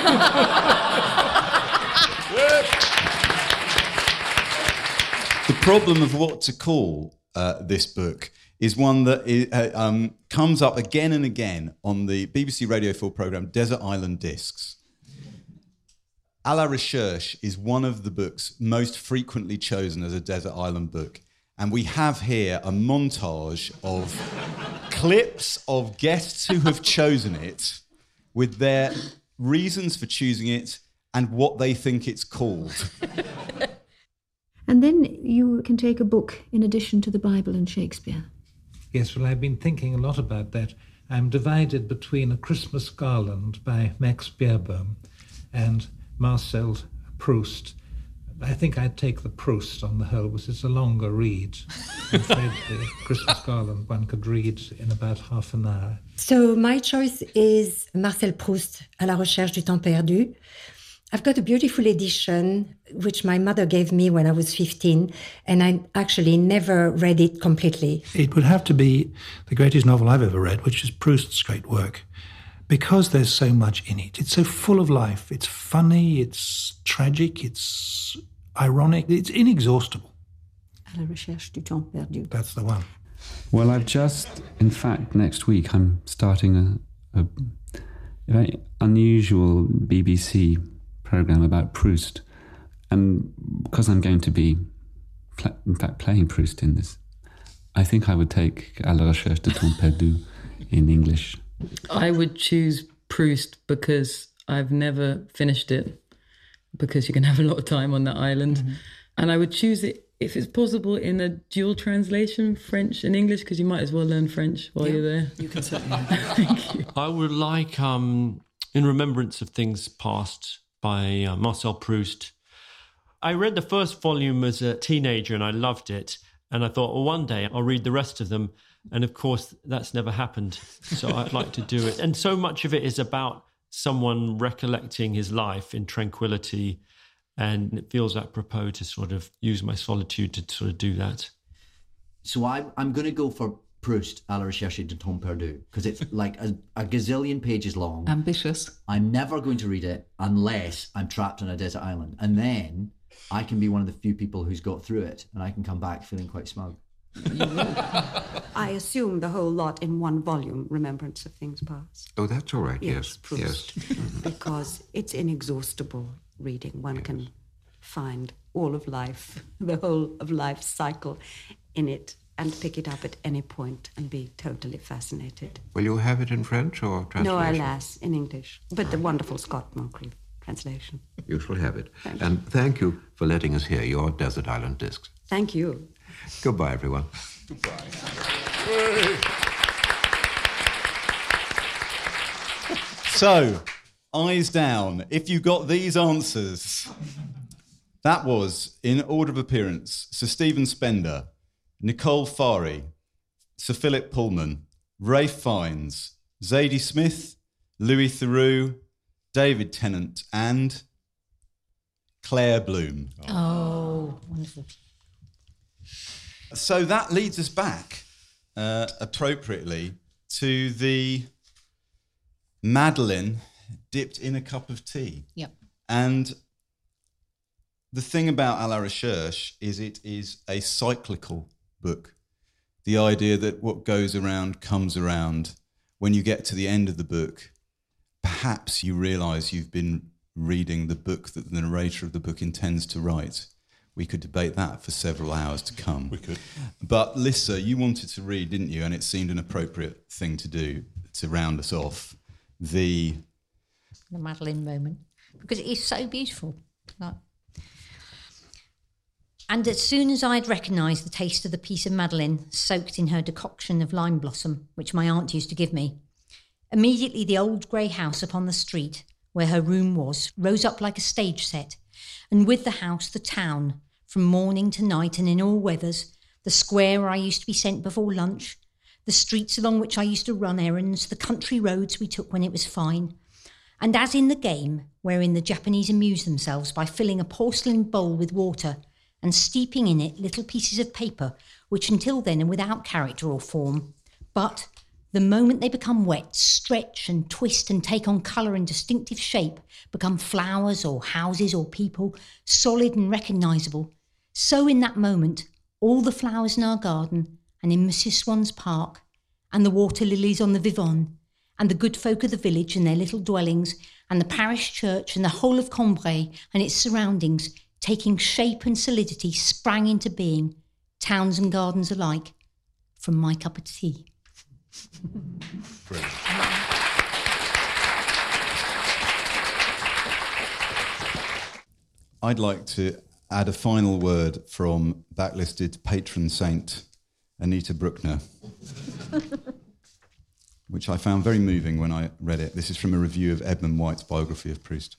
Speaker 3: The problem of what to call uh, this book is one that is, uh, um, comes up again and again on the B B C Radio four programme Desert Island Discs. À la Recherche is one of the books most frequently chosen as a desert island book. And we have here a montage of clips of guests who have chosen it with their reasons for choosing it and what they think it's called.
Speaker 14: And then you can take a book in addition to the Bible and Shakespeare.
Speaker 15: Yes, well, I've been thinking a lot about that. I'm divided between A Christmas Garland by Max Beerbohm and Marcel Proust. I think I'd take the Proust on the whole, because it's a longer read. I'm afraid the Christmas Garland one could read in about half an hour.
Speaker 16: So my choice is Marcel Proust, À la Recherche du Temps Perdu. I've got a beautiful edition, which my mother gave me when I was fifteen, and I actually never read it completely.
Speaker 17: It would have to be the greatest novel I've ever read, which is Proust's great work, because there's so much in it. It's so full of life. It's funny, it's tragic, it's ironic, it's inexhaustible.
Speaker 14: À la Recherche du Temps Perdu.
Speaker 17: That's the one.
Speaker 18: Well, I've just, in fact, next week I'm starting a, a very unusual B B C programme about Proust. And because I'm going to be, in fact, playing Proust in this, I think I would take À la recherche de temps perdu in English.
Speaker 19: I would choose Proust because I've never finished it, because you can have a lot of time on that island. Mm-hmm. And I would choose it, if it's possible, in a dual translation, French and English, because you might as well learn French while
Speaker 20: yeah,
Speaker 19: you're there.
Speaker 20: You can certainly. Thank you. I would like um, In Remembrance of Things Past by uh, Marcel Proust. I read the first volume as a teenager and I loved it. And I thought, well, one day I'll read the rest of them. And of course, that's never happened. So I'd like to do it. And so much of it is about someone recollecting his life in tranquility. And it feels apropos to sort of use my solitude to sort of do that.
Speaker 21: So I, I'm going to go for Proust, À la recherche de temps perdu, because it's like a, a gazillion pages long.
Speaker 19: Ambitious.
Speaker 21: I'm never going to read it unless I'm trapped on a desert island. And then I can be one of the few people who's got through it, and I can come back feeling quite smug.
Speaker 22: I assume the whole lot in one volume, Remembrance of Things Past.
Speaker 11: Oh, that's all right, yes.
Speaker 22: Proust.
Speaker 11: Yes.
Speaker 22: Because it's inexhaustible reading. One yes. can find all of life, the whole of life's cycle in it, and pick it up at any point and be totally fascinated.
Speaker 11: Will you have it in French or translation?
Speaker 22: No, alas, in English. But the wonderful Scott Moncrief translation.
Speaker 11: You shall have it.
Speaker 22: Thank
Speaker 11: and
Speaker 22: you.
Speaker 11: thank you for letting us hear your Desert Island Discs.
Speaker 22: Thank you.
Speaker 11: Goodbye, everyone.
Speaker 2: Goodbye.
Speaker 3: So, eyes down. If you got these answers, that was, in order of appearance, Sir Stephen Spender, Nicole Fari, Sir Philip Pullman, Ralph Fiennes, Zadie Smith, Louis Theroux, David Tennant, and Claire Bloom.
Speaker 1: Oh, wonderful.
Speaker 3: So that leads us back, uh, appropriately, to the Madeleine dipped in a cup of tea.
Speaker 1: Yep.
Speaker 3: And the thing about À la recherche is it is a cyclical book. The idea that what goes around comes around. When you get to the end of the book, perhaps you realise you've been reading the book that the narrator of the book intends to write. We could debate that for several hours to come.
Speaker 2: We could.
Speaker 3: But Lissa, you wanted to read, didn't you? And it seemed an appropriate thing to do to round us off. The...
Speaker 1: The Madeleine moment. Because it is so beautiful. Like... And as soon as I'd recognised the taste of the piece of Madeleine soaked in her decoction of lime blossom, which my aunt used to give me, immediately the old grey house upon the street, where her room was, rose up like a stage set, and with the house the town, from morning to night and in all weathers, the square where I used to be sent before lunch, the streets along which I used to run errands, the country roads we took when it was fine. And as in the game, wherein the Japanese amuse themselves by filling a porcelain bowl with water and steeping in it little pieces of paper, which until then are without character or form, but the moment they become wet, stretch and twist and take on colour and distinctive shape, become flowers or houses or people, solid and recognisable. So in that moment, all the flowers in our garden and in Monsieur Swan's park, and the water lilies on the Vivonne, and the good folk of the village and their little dwellings, and the parish church and the whole of Cambrai and its surroundings, taking shape and solidity, sprang into being, towns and gardens alike, from my cup of tea.
Speaker 3: I'd like to add a final word from backlisted patron saint Anita Bruckner, which I found very moving when I read it. This is from a review of Edmund White's biography of Proust.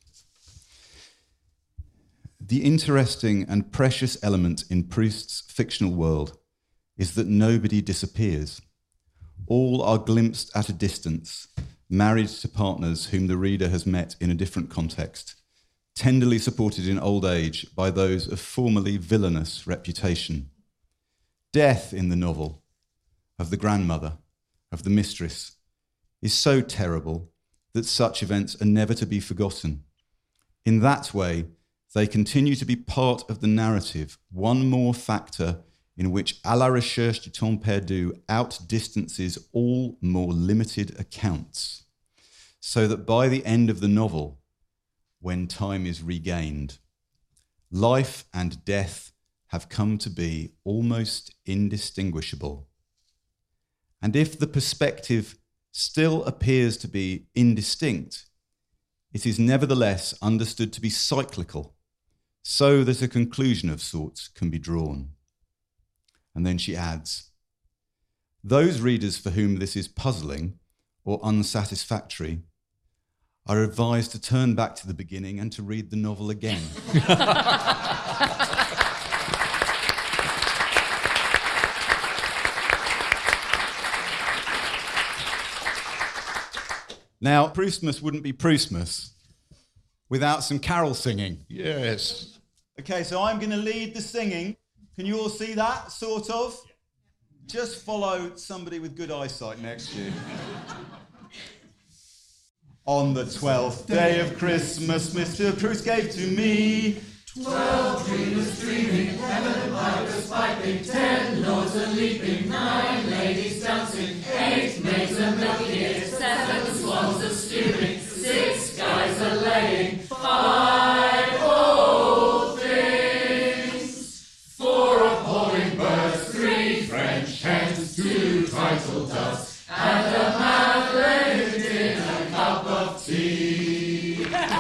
Speaker 3: The interesting and precious element in Proust's fictional world is that nobody disappears. All are glimpsed at a distance, married to partners whom the reader has met in a different context, tenderly supported in old age by those of formerly villainous reputation. Death in the novel, of the grandmother, of the mistress, is so terrible that such events are never to be forgotten. In that way, they continue to be part of the narrative, one more factor in which À la recherche du temps perdu outdistances all more limited accounts, so that by the end of the novel, when time is regained, life and death have come to be almost indistinguishable. And if the perspective still appears to be indistinct, it is nevertheless understood to be cyclical, so that a conclusion of sorts can be drawn. And then she adds, those readers for whom this is puzzling or unsatisfactory are advised to turn back to the beginning and to read the novel again. Now, Proustmas wouldn't be Proustmas without some carol singing.
Speaker 2: Yes.
Speaker 3: Okay, so I'm going to lead the singing. Can you all see that, sort of? Just follow somebody with good eyesight next to you. On the twelfth day of Christmas, Mister Proust gave to me twelve dreamers dreaming, heaven pipers piping, ten lords a leaping, nine ladies dancing, eight maids a milking it, seven swans a steering, six guys a laying, five old things, four appalling birds, three French hens, two title doves, and a madeleine in a cup of tea.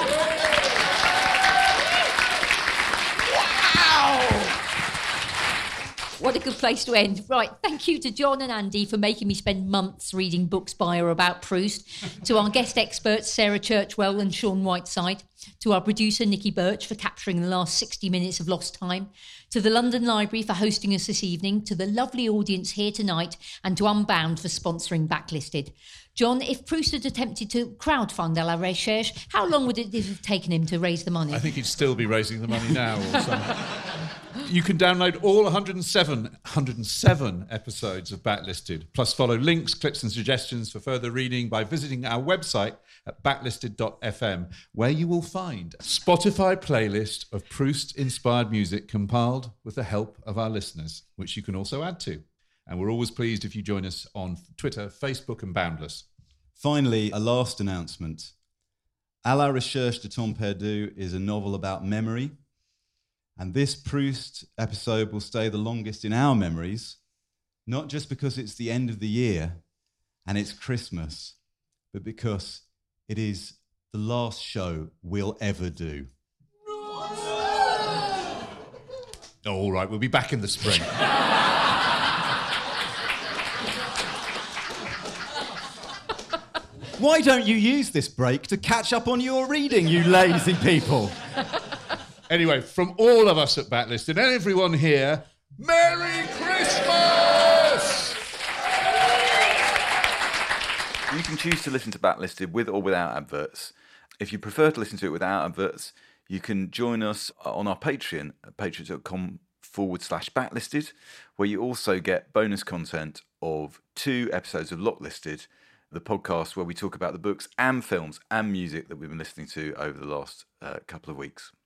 Speaker 1: What a good place to end. Right, thank you to John and Andy for making me spend months reading books by or about Proust, to our guest experts Sarah Churchwell and Sean Whiteside, to our producer Nikki Birch for capturing the last sixty minutes of lost time, to the London Library for hosting us this evening, to the lovely audience here tonight, and to Unbound for sponsoring Backlisted. John, if Proust had attempted to crowdfund à la recherche, how long would it have taken him to raise the money?
Speaker 2: I think he'd still be raising the money now or something. You can download all one hundred seven, one hundred seven episodes of Backlisted, plus follow links, clips and suggestions for further reading by visiting our website at backlisted dot f m, where you will find a Spotify playlist of Proust-inspired music compiled with the help of our listeners, which you can also add to. And we're always pleased if you join us on Twitter, Facebook and Boundless.
Speaker 3: Finally, a last announcement. À la recherche de temps perdu is a novel about memory. And this Proust episode will stay the longest in our memories, not just because it's the end of the year and it's Christmas, but because it is the last show we'll ever do.
Speaker 2: Oh, all right, we'll be back in the spring.
Speaker 3: Why don't you use this break to catch up on your reading, you lazy people?
Speaker 2: Anyway, from all of us at Backlisted and everyone here, Merry Christmas!
Speaker 3: You can choose to listen to Backlisted with or without adverts. If you prefer to listen to it without adverts, you can join us on our Patreon at patreon.com forward slash backlisted, where you also get bonus content of two episodes of Locklisted, the podcast where we talk about the books and films and music that we've been listening to over the last uh, couple of weeks.